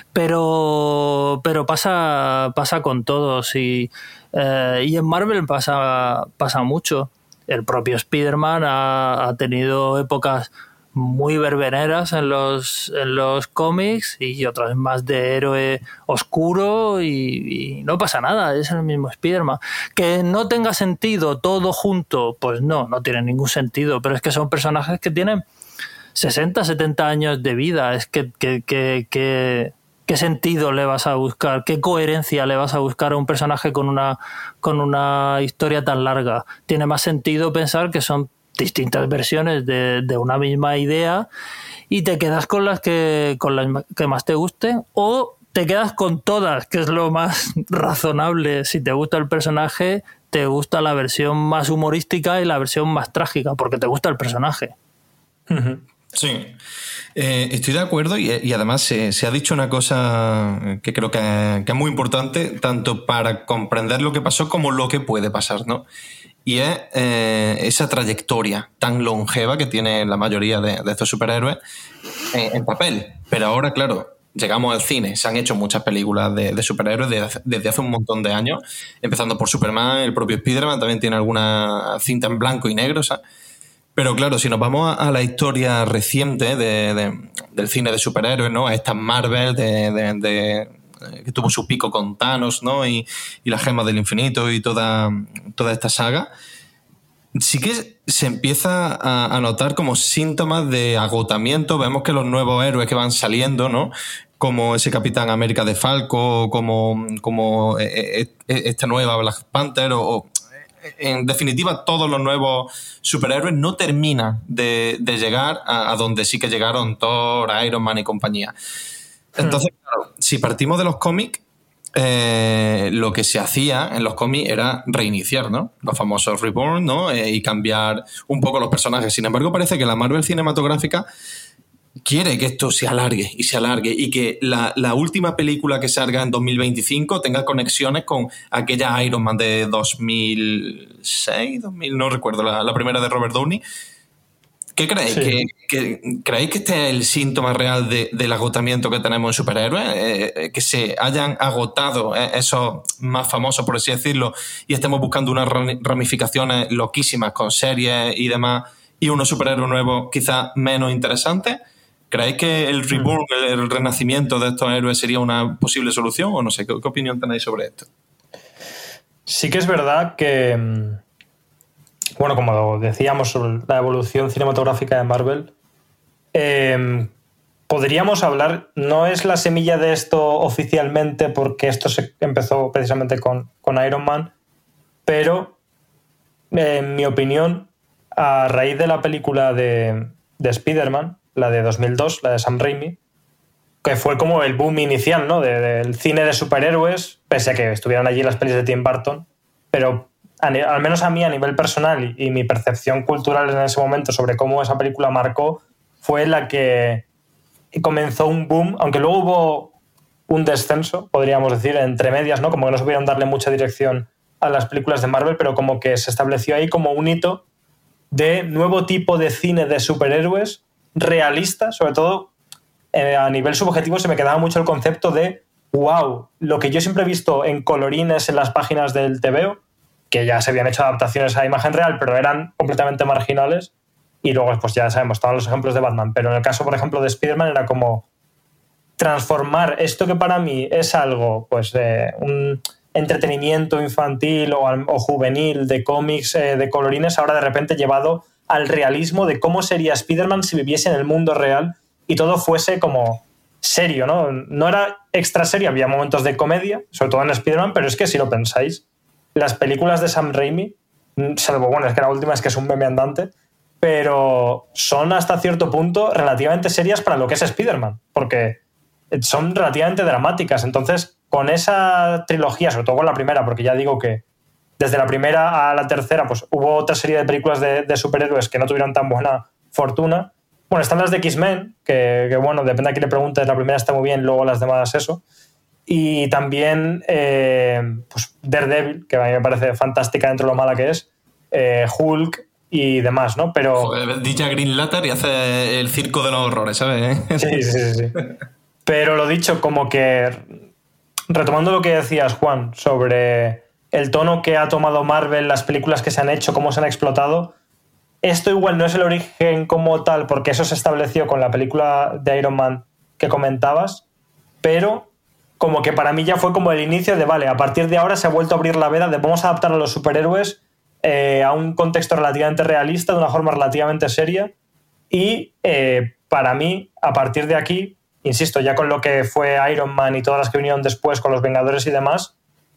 Pero pasa con todos y en Marvel pasa mucho. El propio Spider-Man ha tenido épocas muy verbeneras en los cómics y otras más de héroe oscuro y no pasa nada, es el mismo Spider-Man. Que no tenga sentido todo junto, pues no tiene ningún sentido, pero es que son personajes que tienen 60, 70 años de vida. Es que ¿qué sentido le vas a buscar? ¿Qué coherencia le vas a buscar a un personaje con una historia tan larga? Tiene más sentido pensar que son distintas versiones de una misma idea y te quedas con las que más te gusten, o te quedas con todas, que es lo más razonable. Si te gusta el personaje, te gusta la versión más humorística y la versión más trágica, porque te gusta el personaje. Sí, estoy de acuerdo y además se ha dicho una cosa que creo que es muy importante, tanto para comprender lo que pasó como lo que puede pasar, ¿no? Y es esa trayectoria tan longeva que tiene la mayoría de estos superhéroes en papel. Pero ahora, claro, llegamos al cine, se han hecho muchas películas de superhéroes desde hace un montón de años, empezando por Superman, el propio Spider-Man también tiene alguna cinta en blanco y negro, ¿sabes? Pero claro, si nos vamos a la historia reciente del cine de superhéroes, ¿no? A esta Marvel que tuvo su pico con Thanos, ¿no? Y la gema del infinito y toda esta saga, sí que se empieza a notar como síntomas de agotamiento. Vemos que los nuevos héroes que van saliendo, ¿no? Como ese Capitán América de Falco, como esta nueva Black Panther o en definitiva, todos los nuevos superhéroes no terminan de llegar a donde sí que llegaron Thor, Iron Man y compañía. Entonces, claro, si partimos de los cómics, lo que se hacía en los cómics era reiniciar, ¿no? Los famosos Reborn, ¿no? Y cambiar un poco los personajes. Sin embargo, parece que la Marvel cinematográfica quiere que esto se alargue y que la última película que salga en 2025 tenga conexiones con aquella Iron Man de 2006, no recuerdo, la primera de Robert Downey. ¿Qué creéis? Sí. ¿Creéis que este es el síntoma real del agotamiento que tenemos en superhéroes? Que se hayan agotado esos más famosos, por así decirlo, y estemos buscando unas ramificaciones loquísimas con series y demás, y unos superhéroes nuevos quizás menos interesantes. ¿Creéis que el reborn, el renacimiento de estos héroes sería una posible solución? O no sé, ¿qué opinión tenéis sobre esto? Sí que es verdad que, bueno, como decíamos sobre la evolución cinematográfica de Marvel, podríamos hablar, no es la semilla de esto oficialmente porque esto se empezó precisamente con Iron Man, pero en mi opinión, a raíz de la película de Spider-Man, la de 2002, la de Sam Raimi, que fue como el boom inicial, ¿no? del cine de superhéroes, pese a que estuvieran allí las pelis de Tim Burton, pero al menos a mí a nivel personal y mi percepción cultural en ese momento sobre cómo esa película marcó fue la que comenzó un boom, aunque luego hubo un descenso, podríamos decir, entre medias, ¿no? Como que no supieron darle mucha dirección a las películas de Marvel, pero como que se estableció ahí como un hito de nuevo tipo de cine de superhéroes realista, sobre todo a nivel subjetivo se me quedaba mucho el concepto de wow, lo que yo siempre he visto en colorines en las páginas del TVO, que ya se habían hecho adaptaciones a imagen real, pero eran completamente marginales, y luego pues ya sabemos, estaban los ejemplos de Batman, pero en el caso, por ejemplo, de Spider-Man era como transformar esto que para mí es algo, pues un entretenimiento infantil o juvenil de cómics, de colorines, ahora de repente llevado al realismo de cómo sería Spider-Man si viviese en el mundo real y todo fuese como serio, ¿no? No era extra serio, había momentos de comedia, sobre todo en Spider-Man, pero es que si lo pensáis, las películas de Sam Raimi, salvo, bueno, es que la última es que es un meme andante, pero son hasta cierto punto relativamente serias para lo que es Spider-Man, porque son relativamente dramáticas. Entonces, con esa trilogía, sobre todo con la primera, porque ya digo que desde la primera a la tercera pues hubo otra serie de películas de superhéroes que no tuvieron tan buena fortuna. Bueno, están las de X-Men, que bueno, depende a quién le preguntes, la primera está muy bien, luego las demás eso. Y también pues Daredevil, que a mí me parece fantástica dentro de lo mala que es, Hulk, y demás, ¿no? Pero... Joder, DJ Green Lantern y hace el circo de los horrores, ¿sabes? Sí. Pero lo dicho, como que retomando lo que decías, Juan, sobre el tono que ha tomado Marvel, las películas que se han hecho, cómo se han explotado, esto igual no es el origen como tal, porque eso se estableció con la película de Iron Man que comentabas, pero como que para mí ya fue como el inicio de, vale, a partir de ahora se ha vuelto a abrir la veda de vamos a adaptar a los superhéroes a un contexto relativamente realista, de una forma relativamente seria, y para mí, a partir de aquí, insisto, ya con lo que fue Iron Man y todas las que vinieron después con los Vengadores y demás,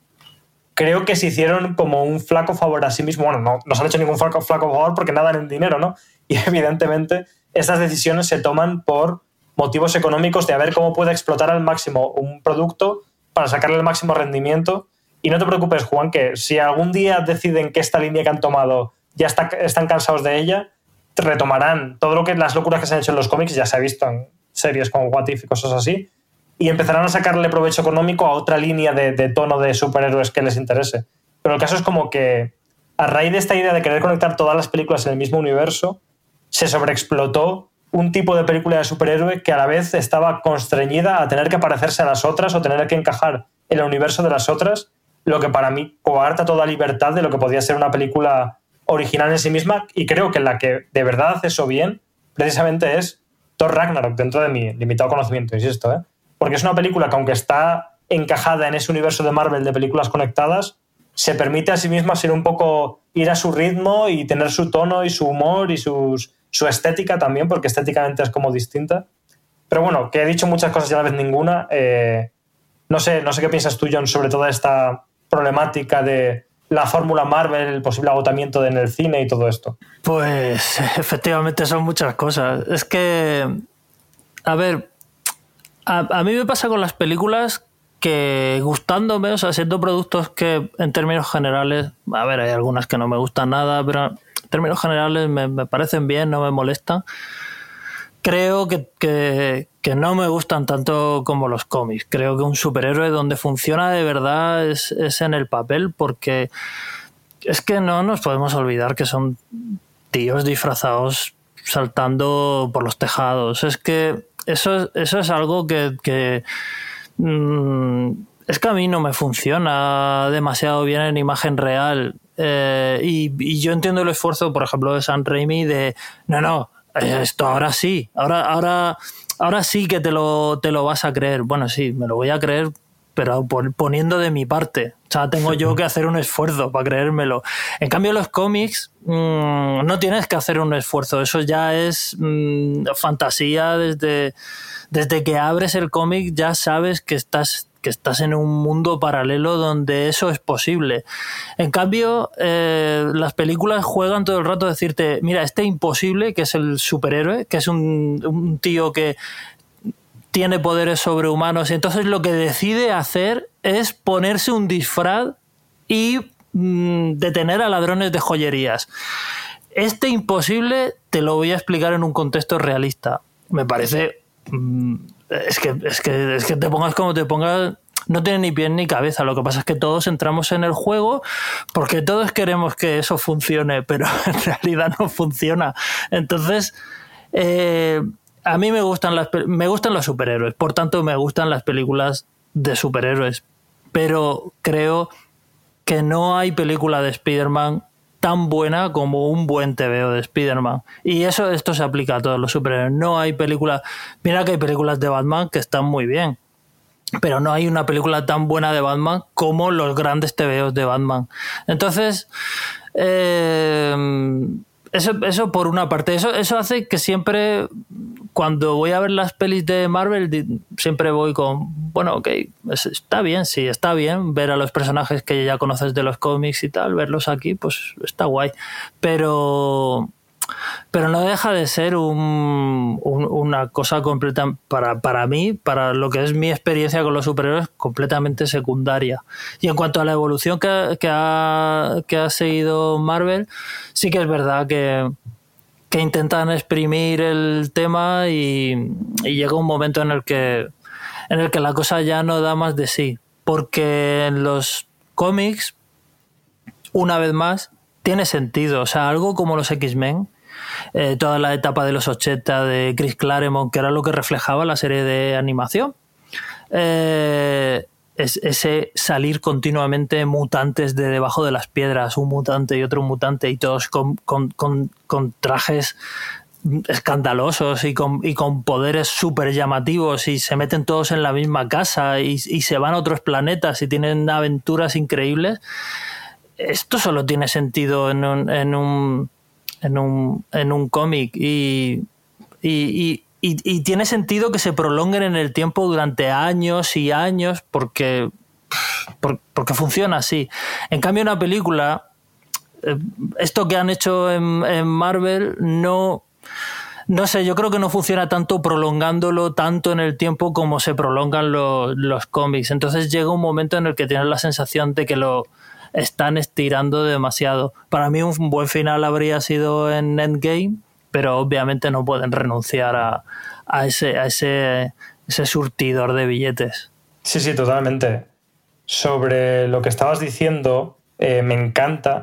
creo que se hicieron como un flaco favor a sí mismo. Bueno, no se han hecho ningún flaco favor porque nada en dinero, ¿no? Y evidentemente estas decisiones se toman por motivos económicos de a ver cómo puede explotar al máximo un producto para sacarle el máximo rendimiento. Y no te preocupes, Juan, que si algún día deciden que esta línea que han tomado ya están cansados de ella, retomarán todo lo que las locuras que se han hecho en los cómics, ya se ha visto en series como What If y cosas así, y empezarán a sacarle provecho económico a otra línea de tono de superhéroes que les interese. Pero el caso es como que a raíz de esta idea de querer conectar todas las películas en el mismo universo, se sobreexplotó un tipo de película de superhéroe que a la vez estaba constreñida a tener que parecerse a las otras o tener que encajar en el universo de las otras, lo que para mí coarta toda libertad de lo que podía ser una película original en sí misma, y creo que la que de verdad hace eso bien precisamente es Thor Ragnarok, dentro de mi limitado conocimiento, insisto, porque es una película que, aunque está encajada en ese universo de Marvel de películas conectadas, se permite a sí misma ser un poco, ir a su ritmo y tener su tono y su humor y su estética también, porque estéticamente es como distinta. Pero bueno, que he dicho muchas cosas y a la vez ninguna. No sé qué piensas tú, John, sobre toda esta problemática de la fórmula Marvel, el posible agotamiento en el cine y todo esto. Pues efectivamente son muchas cosas. Es que, a ver, a mí me pasa con las películas que, gustándome, o sea, siendo productos que en términos generales, a ver, hay algunas que no me gustan nada, pero en términos generales me parecen bien, no me molestan. Creo que no me gustan tanto como los cómics. Creo que un superhéroe donde funciona de verdad es en el papel, porque es que no nos podemos olvidar que son tíos disfrazados saltando por los tejados. Es que eso es algo que es que a mí no me funciona demasiado bien en imagen real. Y yo entiendo el esfuerzo, por ejemplo, de Sam Raimi de esto ahora sí, ahora sí que te lo vas a creer. Bueno, sí, me lo voy a creer, pero poniendo de mi parte. O sea, tengo yo que hacer un esfuerzo para creérmelo. En cambio, los cómics no tienes que hacer un esfuerzo. Eso ya es fantasía. Desde que abres el cómic ya sabes que estás en un mundo paralelo donde eso es posible. En cambio, las películas juegan todo el rato a decirte, mira, este imposible, que es el superhéroe, que es un tío que tiene poderes sobrehumanos, y entonces lo que decide hacer es ponerse un disfraz y detener a ladrones de joyerías. Este imposible te lo voy a explicar en un contexto realista. Me parece... Es que te pongas como te pongas, no tiene ni pies ni cabeza. Lo que pasa es que todos entramos en el juego porque todos queremos que eso funcione, pero en realidad no funciona. Entonces, a mí me gustan los superhéroes, por tanto me gustan las películas de superhéroes, pero creo que no hay película de Spider-Man tan buena como un buen TVO de Spider-Man. Y esto se aplica a todos los superhéroes. No hay películas... Mira que hay películas de Batman que están muy bien, pero no hay una película tan buena de Batman como los grandes TVOs de Batman. Entonces, eso por una parte. Eso hace que siempre, cuando voy a ver las pelis de Marvel, siempre voy con, bueno, ok, está bien, sí, está bien ver a los personajes que ya conoces de los cómics y tal, verlos aquí, pues está guay. Pero no deja de ser una cosa completa para mí, para lo que es mi experiencia con los superhéroes, completamente secundaria. Y en cuanto a la evolución que ha seguido Marvel, sí que es verdad que intentan exprimir el tema y llega un momento en el que la cosa ya no da más de sí, porque en los cómics, una vez más, tiene sentido. O sea, algo como los X-Men, toda la etapa de los 80 de Chris Claremont, que era lo que reflejaba la serie de animación. Ese salir continuamente mutantes de debajo de las piedras, un mutante y otro mutante, y todos con trajes escandalosos y con poderes súper llamativos, y se meten todos en la misma casa y se van a otros planetas y tienen aventuras increíbles. Esto solo tiene sentido en un cómic y tiene sentido que se prolonguen en el tiempo durante años y años porque funciona así. En cambio, una película, esto que han hecho en Marvel, no sé, yo creo que no funciona tanto prolongándolo tanto en el tiempo como se prolongan los cómics. Entonces llega un momento en el que tienes la sensación de que lo están estirando demasiado. Para mí un buen final habría sido en Endgame, pero obviamente no pueden renunciar a ese surtidor de billetes. Sí, totalmente. Sobre lo que estabas diciendo, me encanta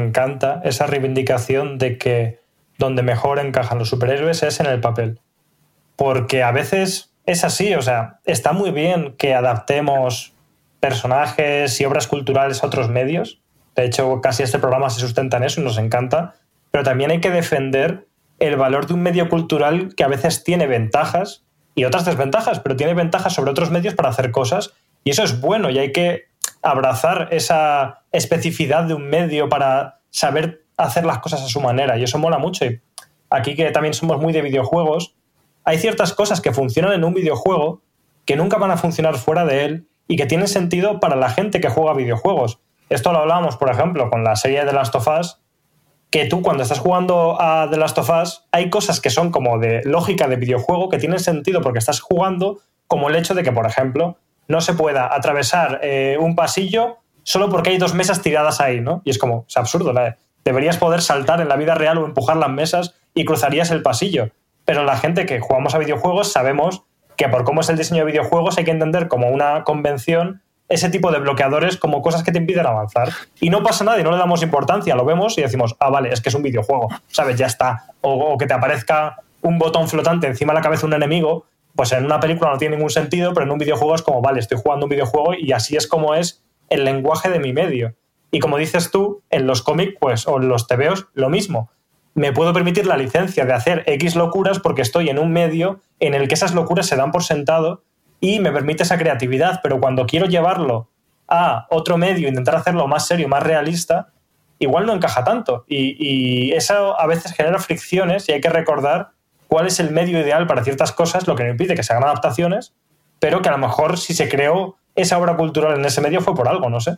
esa reivindicación de que donde mejor encajan los superhéroes es en el papel. Porque a veces es así, o sea, está muy bien que adaptemos personajes y obras culturales a otros medios. De hecho, casi este programa se sustenta en eso y nos encanta. Pero también hay que defender el valor de un medio cultural que a veces tiene ventajas y otras desventajas, pero tiene ventajas sobre otros medios para hacer cosas, y eso es bueno, y hay que abrazar esa especificidad de un medio para saber hacer las cosas a su manera, y eso mola mucho. Y aquí, que también somos muy de videojuegos, hay ciertas cosas que funcionan en un videojuego que nunca van a funcionar fuera de él y que tienen sentido para la gente que juega videojuegos. Esto lo hablábamos, por ejemplo, con la serie de The Last of Us, que tú cuando estás jugando a The Last of Us hay cosas que son como de lógica de videojuego que tienen sentido porque estás jugando, como el hecho de que, por ejemplo, no se pueda atravesar un pasillo solo porque hay 2 mesas tiradas ahí, ¿no? Y es como, es absurdo, deberías poder saltar en la vida real o empujar las mesas y cruzarías el pasillo. Pero la gente que jugamos a videojuegos sabemos que por cómo es el diseño de videojuegos hay que entender como una convención ese tipo de bloqueadores como cosas que te impiden avanzar. Y no pasa nada y no le damos importancia, lo vemos y decimos, vale, es que es un videojuego, ¿sabes? Ya está. O que te aparezca un botón flotante encima de la cabeza de un enemigo, pues en una película no tiene ningún sentido, pero en un videojuego es como, vale, estoy jugando un videojuego y así es como es el lenguaje de mi medio. Y como dices tú, en los cómics, pues, o en los tebeos, lo mismo. Me puedo permitir la licencia de hacer X locuras porque estoy en un medio en el que esas locuras se dan por sentado y me permite esa creatividad, pero cuando quiero llevarlo a otro medio, intentar hacerlo más serio, más realista, igual no encaja tanto. Y eso a veces genera fricciones y hay que recordar cuál es el medio ideal para ciertas cosas, lo que no impide que se hagan adaptaciones, pero que a lo mejor si se creó esa obra cultural en ese medio fue por algo, no sé.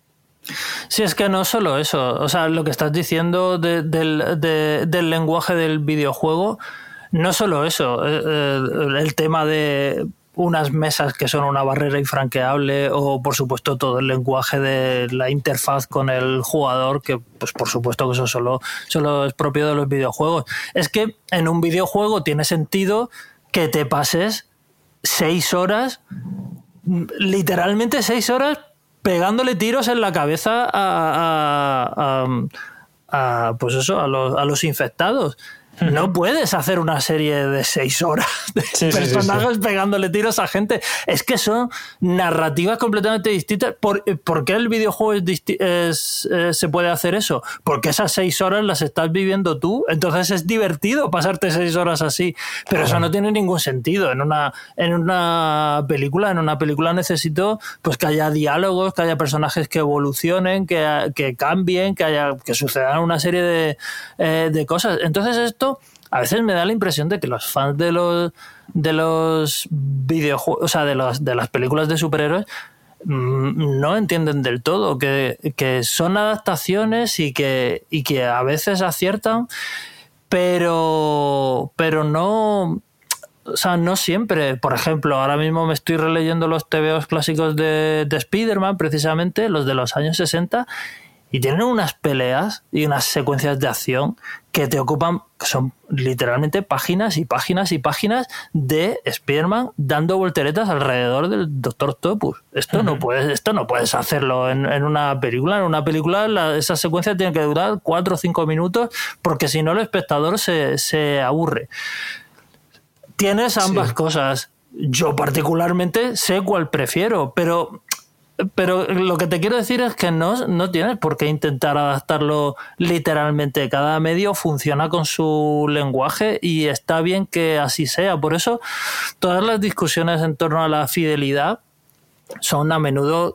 Sí, es que no solo eso. O sea, lo que estás diciendo del lenguaje del videojuego, no solo eso. El tema de unas mesas que son una barrera infranqueable, o por supuesto todo el lenguaje de la interfaz con el jugador, que pues por supuesto que eso solo es propio de los videojuegos. Es que en un videojuego tiene sentido que te pases 6 horas, literalmente 6 horas, pegándole tiros en la cabeza pues eso, a los infectados. No puedes hacer una serie de 6 horas de personajes pegándole tiros a gente. Es que son narrativas completamente distintas. ¿Por qué el videojuego se puede hacer eso? Porque esas 6 horas las estás viviendo tú. Entonces es divertido pasarte 6 horas así. Pero eso no tiene ningún sentido. En una película necesito pues que haya diálogos, que haya personajes que evolucionen, que cambien, que sucedan una serie de cosas. Entonces esto a veces me da la impresión de que los fans de los videojuegos, o sea, de las películas de superhéroes, no entienden del todo que son adaptaciones y que a veces aciertan, pero no, o sea, no siempre. Por ejemplo, ahora mismo me estoy releyendo los tebeos clásicos de Spider-Man, precisamente, los de los años 60, y tienen unas peleas y unas secuencias de acción que te ocupan, que son literalmente páginas y páginas y páginas de Spider-Man dando volteretas alrededor del Doctor Octopus. Esto no puedes hacerlo en una película. En una película esa secuencia tiene que durar 4 o 5 minutos porque si no el espectador se aburre. Tienes ambas cosas. Yo particularmente sé cuál prefiero, pero lo que te quiero decir es que no tienes por qué intentar adaptarlo literalmente. Cada medio funciona con su lenguaje y está bien que así sea. Por eso todas las discusiones en torno a la fidelidad son a menudo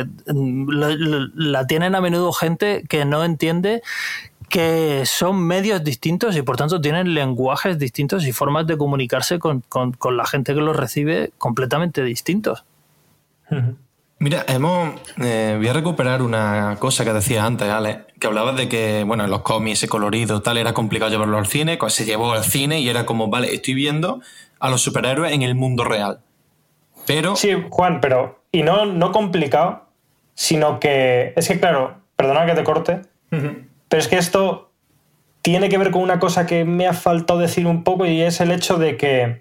la tienen a menudo gente que no entiende que son medios distintos y por tanto tienen lenguajes distintos y formas de comunicarse con la gente que los recibe completamente distintos. Mira, voy a recuperar una cosa que decías antes, Alex, que hablabas de que, bueno, en los cómics ese colorido tal era complicado llevarlo al cine, pues se llevó al cine y era como, vale, estoy viendo a los superhéroes en el mundo real. Pero... Sí, Juan, pero... Y no complicado, sino que... Es que, claro, perdona que te corte, pero es que esto tiene que ver con una cosa que me ha faltado decir un poco y es el hecho de que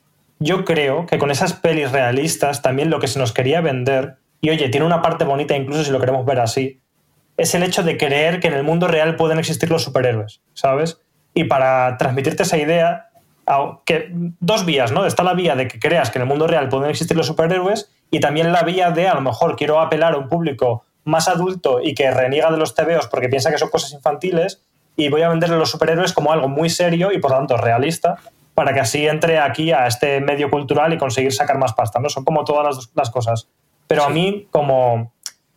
yo creo que con esas pelis realistas también lo que se nos quería vender, y oye, tiene una parte bonita incluso si lo queremos ver así, es el hecho de creer que en el mundo real pueden existir los superhéroes, ¿sabes? Y para transmitirte esa idea, que dos vías, ¿no? Está la vía de que creas que en el mundo real pueden existir los superhéroes y también la vía de a lo mejor quiero apelar a un público más adulto y que reniega de los tebeos porque piensa que son cosas infantiles y voy a venderle los superhéroes como algo muy serio y por lo tanto realista para que así entre aquí a este medio cultural y conseguir sacar más pasta, ¿no? Son como todas las cosas. Pero a mí, como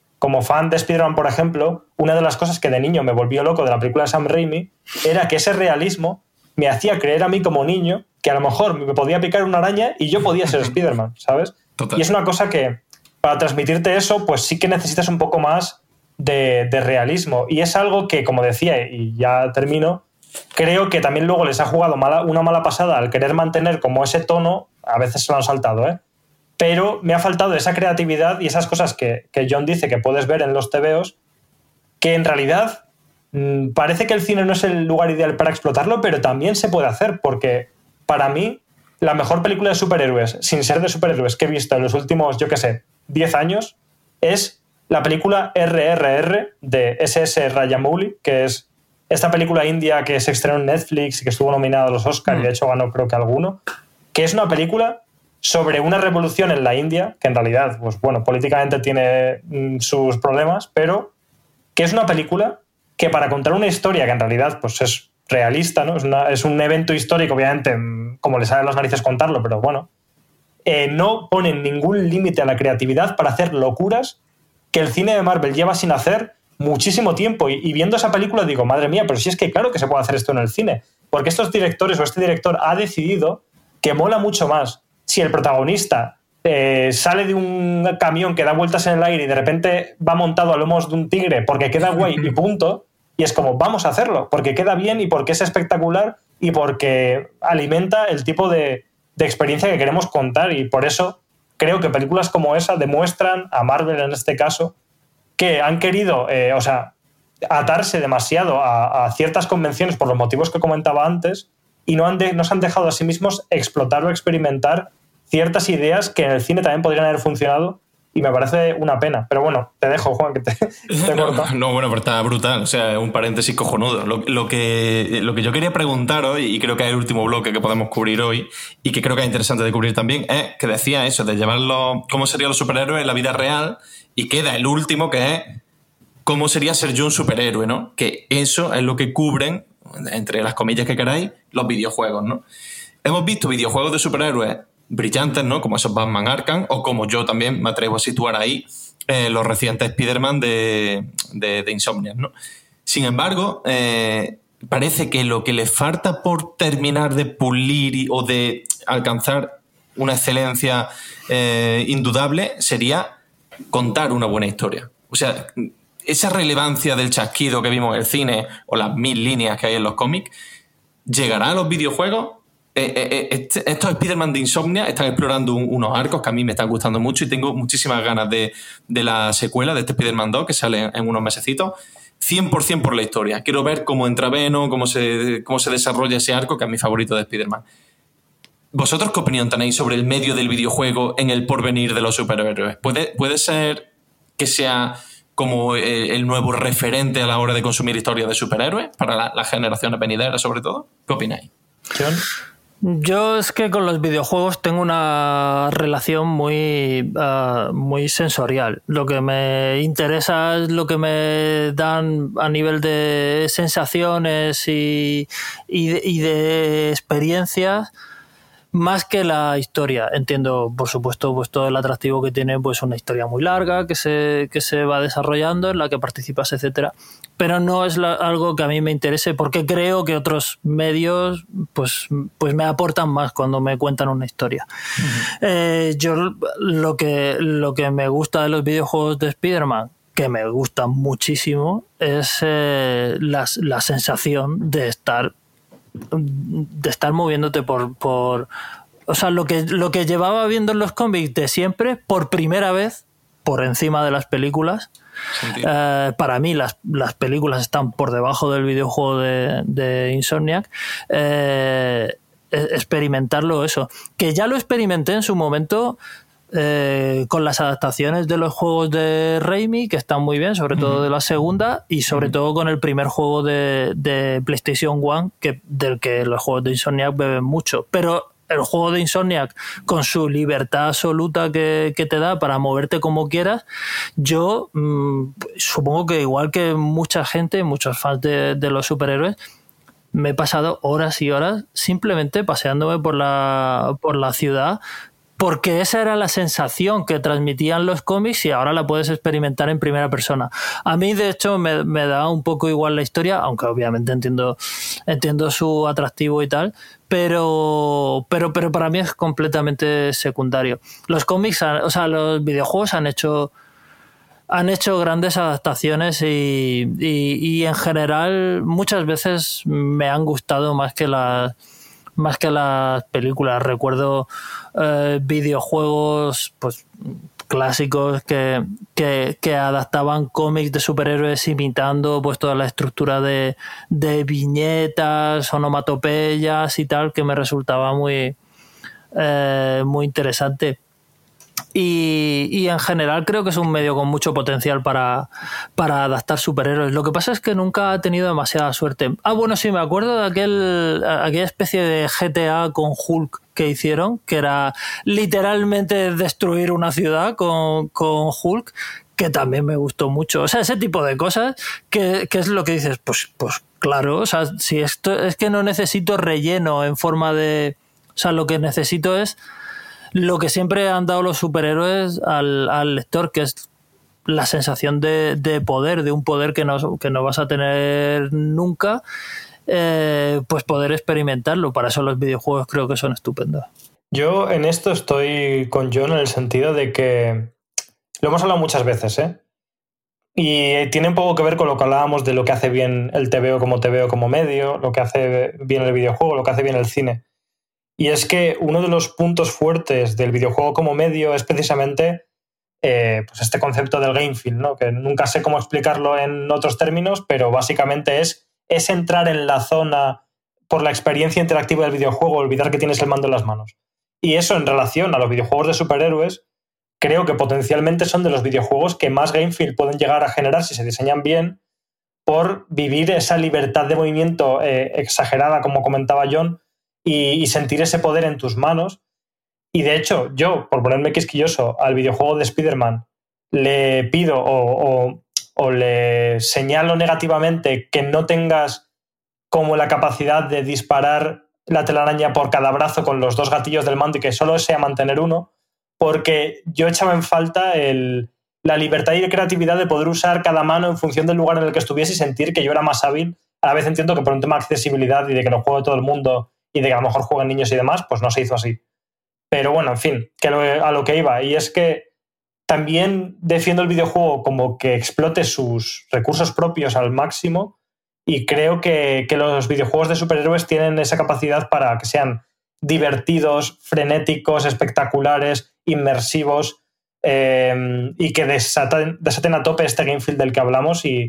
fan de Spider-Man, por ejemplo, una de las cosas que de niño me volvió loco de la película de Sam Raimi era que ese realismo me hacía creer a mí como niño que a lo mejor me podía picar una araña y yo podía ser Spider-Man, ¿sabes? Total. Y es una cosa que para transmitirte eso, pues sí que necesitas un poco más de realismo. Y es algo que, como decía, y ya termino, creo que también luego les ha jugado una mala pasada al querer mantener como ese tono, a veces se lo han saltado, ¿eh? Pero me ha faltado esa creatividad y esas cosas que John dice que puedes ver en los tebeos, que en realidad parece que el cine no es el lugar ideal para explotarlo, pero también se puede hacer, porque para mí la mejor película de superhéroes, sin ser de superhéroes, que he visto en los últimos, 10 años, es la película RRR de S.S. Rajamouli, que es esta película india que se estrenó en Netflix y que estuvo nominada a los Oscars y de hecho ganó creo que alguno, que es una película sobre una revolución en la India, que en realidad, pues bueno, políticamente tiene sus problemas, pero que es una película que para contar una historia que en realidad pues es realista, ¿no? Es un evento histórico, obviamente, como le sale a las narices contarlo, pero bueno, no ponen ningún límite a la creatividad para hacer locuras que el cine de Marvel lleva sin hacer muchísimo tiempo. Y viendo esa película digo, madre mía, pero si es que claro que se puede hacer esto en el cine, porque estos directores o este director ha decidido que mola mucho más si el protagonista sale de un camión que da vueltas en el aire y de repente va montado a lomos de un tigre porque queda guay y punto, y es como, vamos a hacerlo, porque queda bien y porque es espectacular y porque alimenta el tipo de experiencia que queremos contar. Y por eso creo que películas como esa demuestran a Marvel en este caso que han querido atarse demasiado a ciertas convenciones por los motivos que comentaba antes y no se han dejado a sí mismos explotar o experimentar ciertas ideas que en el cine también podrían haber funcionado, y me parece una pena. Pero bueno, te dejo, Juan, que te corto. No, bueno, pero está brutal. O sea, un paréntesis cojonudo. Lo que yo quería preguntar hoy, y creo que es el último bloque que podemos cubrir hoy, y que creo que es interesante de cubrir también, es que decía eso, de llevarlo, cómo serían los superhéroes en la vida real, y queda el último, que es cómo sería ser yo un superhéroe, ¿no? Que eso es lo que cubren, entre las comillas que queráis, los videojuegos, ¿no? Hemos visto videojuegos de superhéroes brillantes, ¿no? Como esos Batman Arkham, o como yo también me atrevo a situar ahí los recientes Spider-Man de Insomniac, ¿no? Sin embargo, parece que lo que le falta por terminar de pulir o de alcanzar una excelencia indudable sería contar una buena historia. O sea, esa relevancia del chasquido que vimos en el cine o las 1000 líneas que hay en los cómics, ¿llegará a los videojuegos? Estos Spider-Man de Insomnia están explorando unos arcos que a mí me están gustando mucho y tengo muchísimas ganas de la secuela de este Spider-Man 2 que sale en unos mesecitos. 100% por la historia. Quiero ver cómo entra Venom, cómo se desarrolla ese arco, que es mi favorito de Spider-Man. ¿Vosotros qué opinión tenéis sobre el medio del videojuego en el porvenir de los superhéroes? ¿Puede ser que sea como el nuevo referente a la hora de consumir historias de superhéroes para las generaciones venideras, sobre todo? ¿Qué opináis? John. Yo es que con los videojuegos tengo una relación muy sensorial. Lo que me interesa es lo que me dan a nivel de sensaciones y de experiencias, más que la historia. Entiendo, por supuesto, pues todo el atractivo que tiene pues una historia muy larga que se va desarrollando, en la que participas, etcétera. Pero no es algo que a mí me interese, porque creo que otros medios pues me aportan más cuando me cuentan una historia. Yo lo que me gusta de los videojuegos de Spider-Man, que me gustan muchísimo, es la sensación de estar moviéndote por o sea, lo que llevaba viendo en los cómics de siempre, por primera vez, por encima de las películas. Para mí las películas están por debajo del videojuego de Insomniac. Experimentarlo, eso, que ya lo experimenté en su momento con las adaptaciones de los juegos de Raimi, que están muy bien, sobre todo de la segunda, y sobre todo con el primer juego de PlayStation 1, del que los juegos de Insomniac beben mucho. Pero el juego de Insomniac, con su libertad absoluta que te da para moverte como quieras, yo supongo que igual que mucha gente, muchos fans de los superhéroes, me he pasado horas y horas simplemente paseándome por la ciudad, porque esa era la sensación que transmitían los cómics y ahora la puedes experimentar en primera persona. A mí, de hecho, me da un poco igual la historia, aunque obviamente entiendo su atractivo y tal, pero para mí es completamente secundario. Los cómics, o sea, los videojuegos han hecho grandes adaptaciones y en general muchas veces me han gustado más que las películas. Recuerdo videojuegos pues clásicos que adaptaban cómics de superhéroes imitando pues toda la estructura de viñetas, onomatopeyas y tal, que me resultaba muy interesante. Y en general creo que es un medio con mucho potencial para adaptar superhéroes. Lo que pasa es que nunca ha tenido demasiada suerte. Bueno, sí, me acuerdo de aquella especie de GTA con Hulk que hicieron, que era literalmente destruir una ciudad con Hulk, que también me gustó mucho. O sea, ese tipo de cosas que es lo que dices, pues claro, o sea, si esto es que no necesito relleno en forma de... O sea, lo que necesito es lo que siempre han dado los superhéroes al lector, que es la sensación de poder, de un poder que no vas a tener nunca, pues poder experimentarlo. Para eso los videojuegos creo que son estupendos. Yo en esto estoy con John en el sentido de que lo hemos hablado muchas veces, y tiene un poco que ver con lo que hablábamos de lo que hace bien el TVO como medio, lo que hace bien el videojuego, lo que hace bien el cine. Y es que uno de los puntos fuertes del videojuego como medio es precisamente pues este concepto del game feel, ¿no? Que nunca sé cómo explicarlo en otros términos, pero básicamente es entrar en la zona por la experiencia interactiva del videojuego, olvidar que tienes el mando en las manos. Y eso, en relación a los videojuegos de superhéroes, creo que potencialmente son de los videojuegos que más game feel pueden llegar a generar si se diseñan bien, por vivir esa libertad de movimiento exagerada, como comentaba John, y sentir ese poder en tus manos. Y de hecho, yo, por ponerme quisquilloso, al videojuego de Spider-Man le pido o le señalo negativamente que no tengas como la capacidad de disparar la telaraña por cada brazo con los dos gatillos del mando y que solo sea mantener uno, porque yo echaba en falta la libertad y la creatividad de poder usar cada mano en función del lugar en el que estuviese y sentir que yo era más hábil. A la vez entiendo que por un tema de accesibilidad y de que lo juegue todo el mundo y de que a lo mejor jueguen niños y demás, pues no se hizo así. Pero bueno, en fin, a lo que iba. Y es que también defiendo el videojuego como que explote sus recursos propios al máximo, y creo que los videojuegos de superhéroes tienen esa capacidad para que sean divertidos, frenéticos, espectaculares, inmersivos, y que desaten a tope este game feel del que hablamos y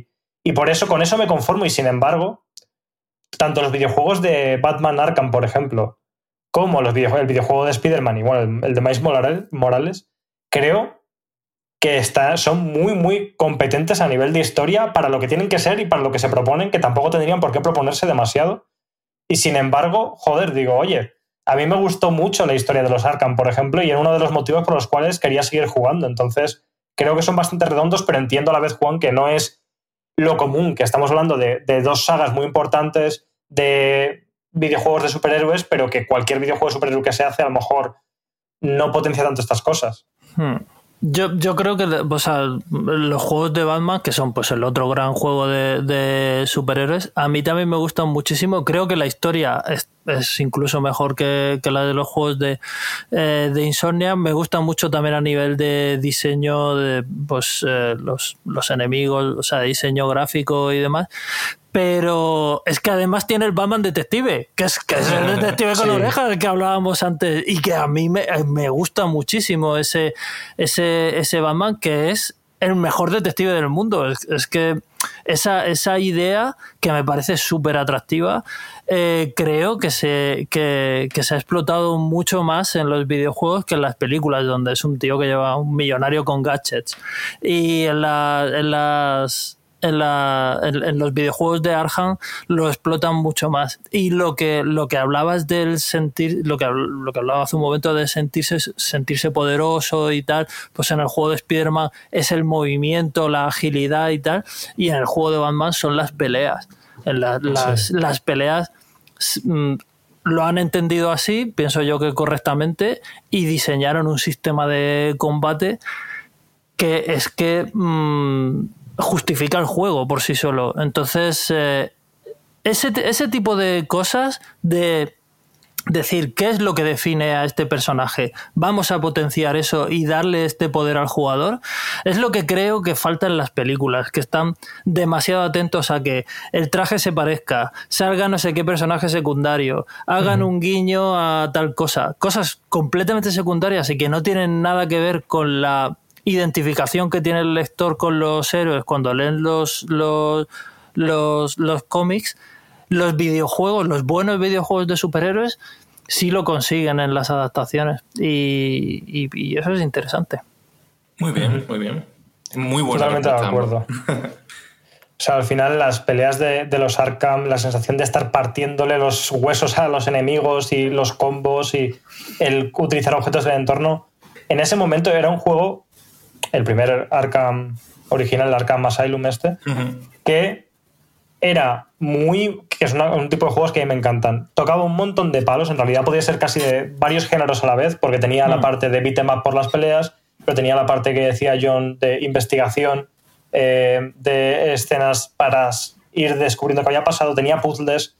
Y por eso, con eso me conformo. Y sin embargo, tanto los videojuegos de Batman Arkham, por ejemplo, como el videojuego de Spider-Man y bueno, el de Miles Morales, creo que son muy, muy competentes a nivel de historia para lo que tienen que ser y para lo que se proponen, que tampoco tendrían por qué proponerse demasiado. Y sin embargo, joder, digo, oye, a mí me gustó mucho la historia de los Arkham, por ejemplo, y era uno de los motivos por los cuales quería seguir jugando. Entonces, creo que son bastante redondos, pero entiendo a la vez, Juan, que no es lo común, que estamos hablando de dos sagas muy importantes, de videojuegos de superhéroes, pero que cualquier videojuego de superhéroe que se hace a lo mejor no potencia tanto estas cosas. Yo creo que, o sea, los juegos de Batman, que son pues el otro gran juego de superhéroes, a mí también me gustan muchísimo. Creo que la historia es incluso mejor que la de los juegos de Insomniac. Me gusta mucho también a nivel de diseño de pues los enemigos, o sea, diseño gráfico y demás. Pero es que además tiene el Batman detective, que es el detective con orejas del que hablábamos antes, y que a mí me gusta muchísimo ese Batman, que es el mejor detective del mundo. Es que esa idea, que me parece súper atractiva, creo que se ha explotado mucho más en los videojuegos que en las películas, donde es un tío que lleva un millonario con gadgets. Y en los videojuegos de Arkham lo explotan mucho más. Y lo que hablabas del sentir, lo que hablaba hace un momento de sentirse poderoso y tal, pues en el juego de Spider-Man es el movimiento, la agilidad y tal, y en el juego de Batman son las peleas. Las peleas lo han entendido así, pienso yo que correctamente, y diseñaron un sistema de combate que es que justifica el juego por sí solo. Entonces, ese tipo de cosas, de decir qué es lo que define a este personaje, vamos a potenciar eso y darle este poder al jugador, es lo que creo que falta en las películas, que están demasiado atentos a que el traje se parezca, salga no sé qué personaje secundario, hagan un guiño a tal cosa, cosas completamente secundarias y que no tienen nada que ver con la identificación que tiene el lector con los héroes cuando leen los cómics. Los videojuegos, los buenos videojuegos de superhéroes, sí lo consiguen en las adaptaciones, y eso es interesante. Muy bien, muy bien. Muy bueno. Totalmente de acuerdo. O sea, al final las peleas de los Arkham, la sensación de estar partiéndole los huesos a los enemigos y los combos y el utilizar objetos del entorno, en ese momento era un juego, el primer Arkham original, el Arkham Asylum que era que es un tipo de juegos que a mí me encantan. Tocaba un montón de palos, en realidad podía ser casi de varios géneros a la vez, porque tenía la parte de beat 'em up por las peleas, pero tenía la parte que decía John de investigación, de escenas para ir descubriendo qué había pasado, tenía puzzles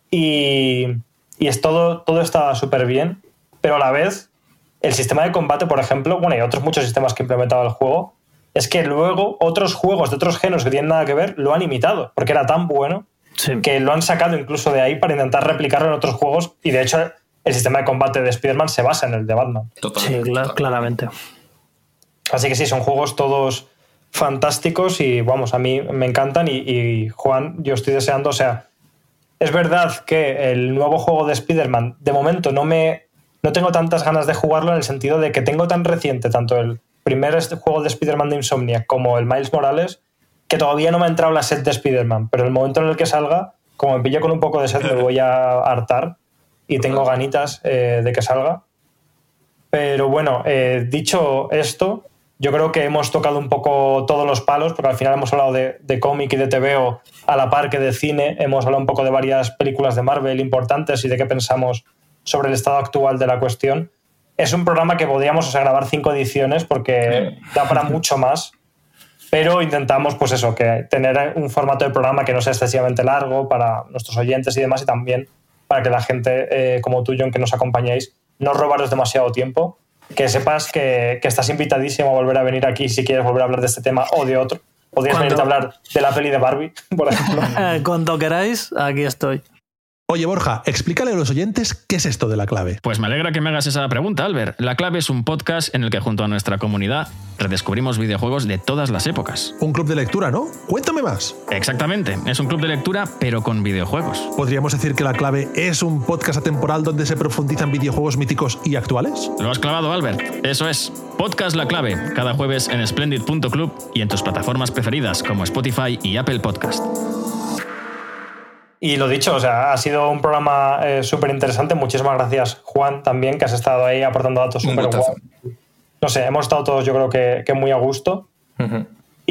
y todo estaba súper bien, pero a la vez el sistema de combate, por ejemplo, bueno, y otros muchos sistemas que implementaba el juego, es que luego otros juegos de otros géneros que tienen nada que ver lo han imitado, porque era tan bueno que lo han sacado incluso de ahí para intentar replicarlo en otros juegos, y de hecho el sistema de combate de Spider-Man se basa en el de Batman. Totalmente, sí, claramente. Así que sí, son juegos todos fantásticos y vamos, a mí me encantan y Juan, yo estoy deseando, o sea, es verdad que el nuevo juego de Spider-Man de momento no tengo tantas ganas de jugarlo, en el sentido de que tengo tan reciente tanto el primer juego de Spider-Man de Insomniac como el Miles Morales, que todavía no me ha entrado la sed de Spider-Man, pero el momento en el que salga, como me pillo con un poco de sed, me voy a hartar y tengo ganitas de que salga. Pero bueno, dicho esto, yo creo que hemos tocado un poco todos los palos, porque al final hemos hablado de cómic y de TVO a la par que de cine, hemos hablado un poco de varias películas de Marvel importantes y de qué pensamos sobre el estado actual de la cuestión. Es un programa que podríamos grabar 5 ediciones porque da para mucho más, pero intentamos pues eso, que tener un formato de programa que no sea excesivamente largo para nuestros oyentes y demás, y también para que la gente como tú, John, que nos acompañáis, no robaros demasiado tiempo. Que sepas que estás invitadísimo a volver a venir aquí si quieres volver a hablar de este tema o de otro. Podrías venir a hablar de la peli de Barbie, por ejemplo. Cuando queráis, aquí estoy. Oye, Borja, explícale a los oyentes qué es esto de La Clave. Pues me alegra que me hagas esa pregunta, Albert. La Clave es un podcast en el que junto a nuestra comunidad redescubrimos videojuegos de todas las épocas. Un club de lectura, ¿no? Cuéntame más. Exactamente, es un club de lectura pero con videojuegos. ¿Podríamos decir que La Clave es un podcast atemporal donde se profundizan videojuegos míticos y actuales? Lo has clavado, Albert. Eso es. Podcast La Clave, cada jueves en Splendid.club y en tus plataformas preferidas como Spotify y Apple Podcast. Y lo dicho, o sea, ha sido un programa súper interesante. Muchísimas gracias, Juan, también, que has estado ahí aportando datos súper guapos. No sé, hemos estado todos, yo creo que muy a gusto. Uh-huh.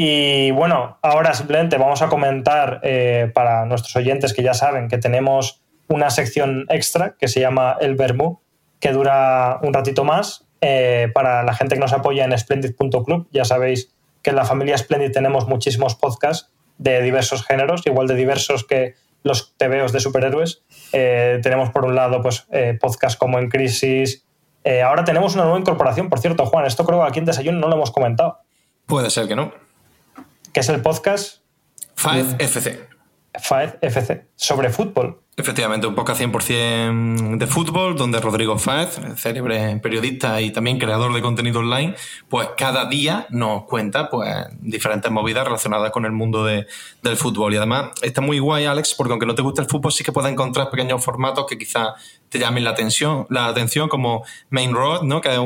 Y bueno, ahora simplemente vamos a comentar para nuestros oyentes que ya saben que tenemos una sección extra que se llama El Vermú, que dura un ratito más. Para la gente que nos apoya en Splendid.club, ya sabéis que en la familia Splendid tenemos muchísimos podcasts de diversos géneros, igual de diversos que los tebeos de superhéroes. Tenemos por un lado pues, podcasts como En Crisis. Ahora tenemos una nueva incorporación, por cierto, Juan, esto creo que aquí en Desayuno no lo hemos comentado. Puede ser que no. Que es el podcast Faez FC. Faez FC, sobre fútbol. Efectivamente, un podcast 100% de fútbol, donde Rodrigo Faez, célebre periodista y también creador de contenido online, pues cada día nos cuenta pues diferentes movidas relacionadas con el mundo del fútbol. Y además está muy guay, Alex, porque aunque no te guste el fútbol, sí que puedes encontrar pequeños formatos que quizás te llamen la atención, como Main Road, ¿no? Que es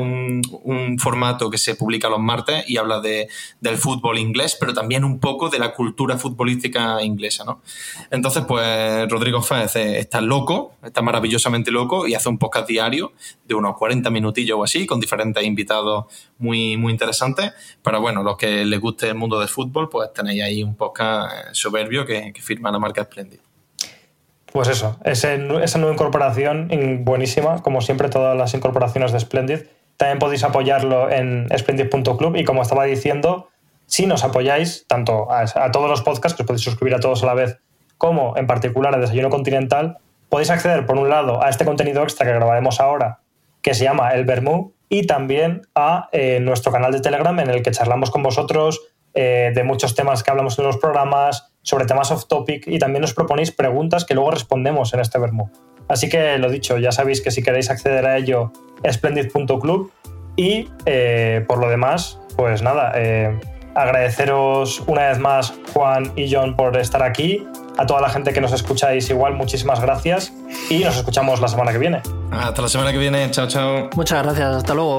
un formato que se publica los martes y habla del fútbol inglés, pero también un poco de la cultura futbolística inglesa, ¿no? Entonces, pues Rodrigo Faez está loco, está maravillosamente loco y hace un podcast diario de unos 40 minutillos o así, con diferentes invitados muy, muy interesantes. Para, bueno, los que les guste el mundo del fútbol, pues tenéis ahí un podcast soberbio que firma la marca Splendid. Pues eso, esa nueva incorporación buenísima, como siempre todas las incorporaciones de Splendid. También podéis apoyarlo en Splendid.club y como estaba diciendo, si nos apoyáis tanto a todos los podcasts, que os podéis suscribir a todos a la vez, como en particular a Desayuno Continental, podéis acceder por un lado a este contenido extra que grabaremos ahora, que se llama El Vermú, y también a nuestro canal de Telegram en el que charlamos con vosotros de muchos temas que hablamos en los programas, sobre temas off topic, y también nos proponéis preguntas que luego respondemos en este Vermú. Así que lo dicho, ya sabéis que si queréis acceder a ello, Splendid.club, y por lo demás, pues nada, agradeceros una vez más, Juan y John, por estar aquí. A toda la gente que nos escucháis igual, muchísimas gracias y nos escuchamos la semana que viene. Hasta la semana que viene, chao, chao. Muchas gracias, hasta luego.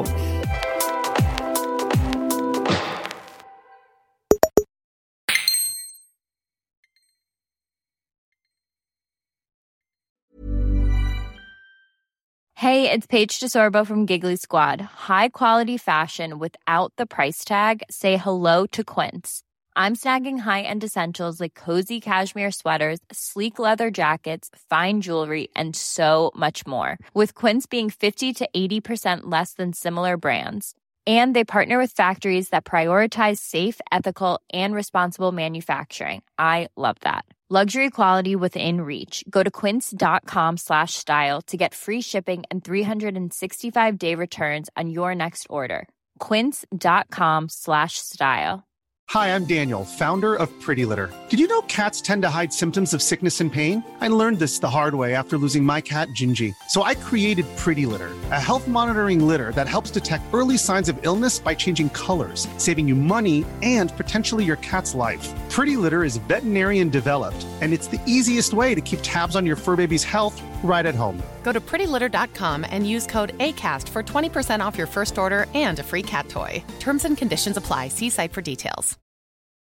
Hey, it's Paige DeSorbo from Giggly Squad. High quality fashion without the price tag. Say hello to Quince. I'm snagging high-end essentials like cozy cashmere sweaters, sleek leather jackets, fine jewelry, and so much more. With Quince being 50 to 80% less than similar brands. And they partner with factories that prioritize safe, ethical, and responsible manufacturing. I love that. Luxury quality within reach. Go to quince.com/style to get free shipping and 365-day returns on your next order. Quince.com/style. Hi, I'm Daniel, founder of Pretty Litter. Did you know cats tend to hide symptoms of sickness and pain? I learned this the hard way after losing my cat, Gingy. So I created Pretty Litter, a health monitoring litter that helps detect early signs of illness by changing colors, saving you money and potentially your cat's life. Pretty Litter is veterinarian developed, and it's the easiest way to keep tabs on your fur baby's health right at home. Go to prettylitter.com and use code ACAST for 20% off your first order and a free cat toy. Terms and conditions apply. See site for details.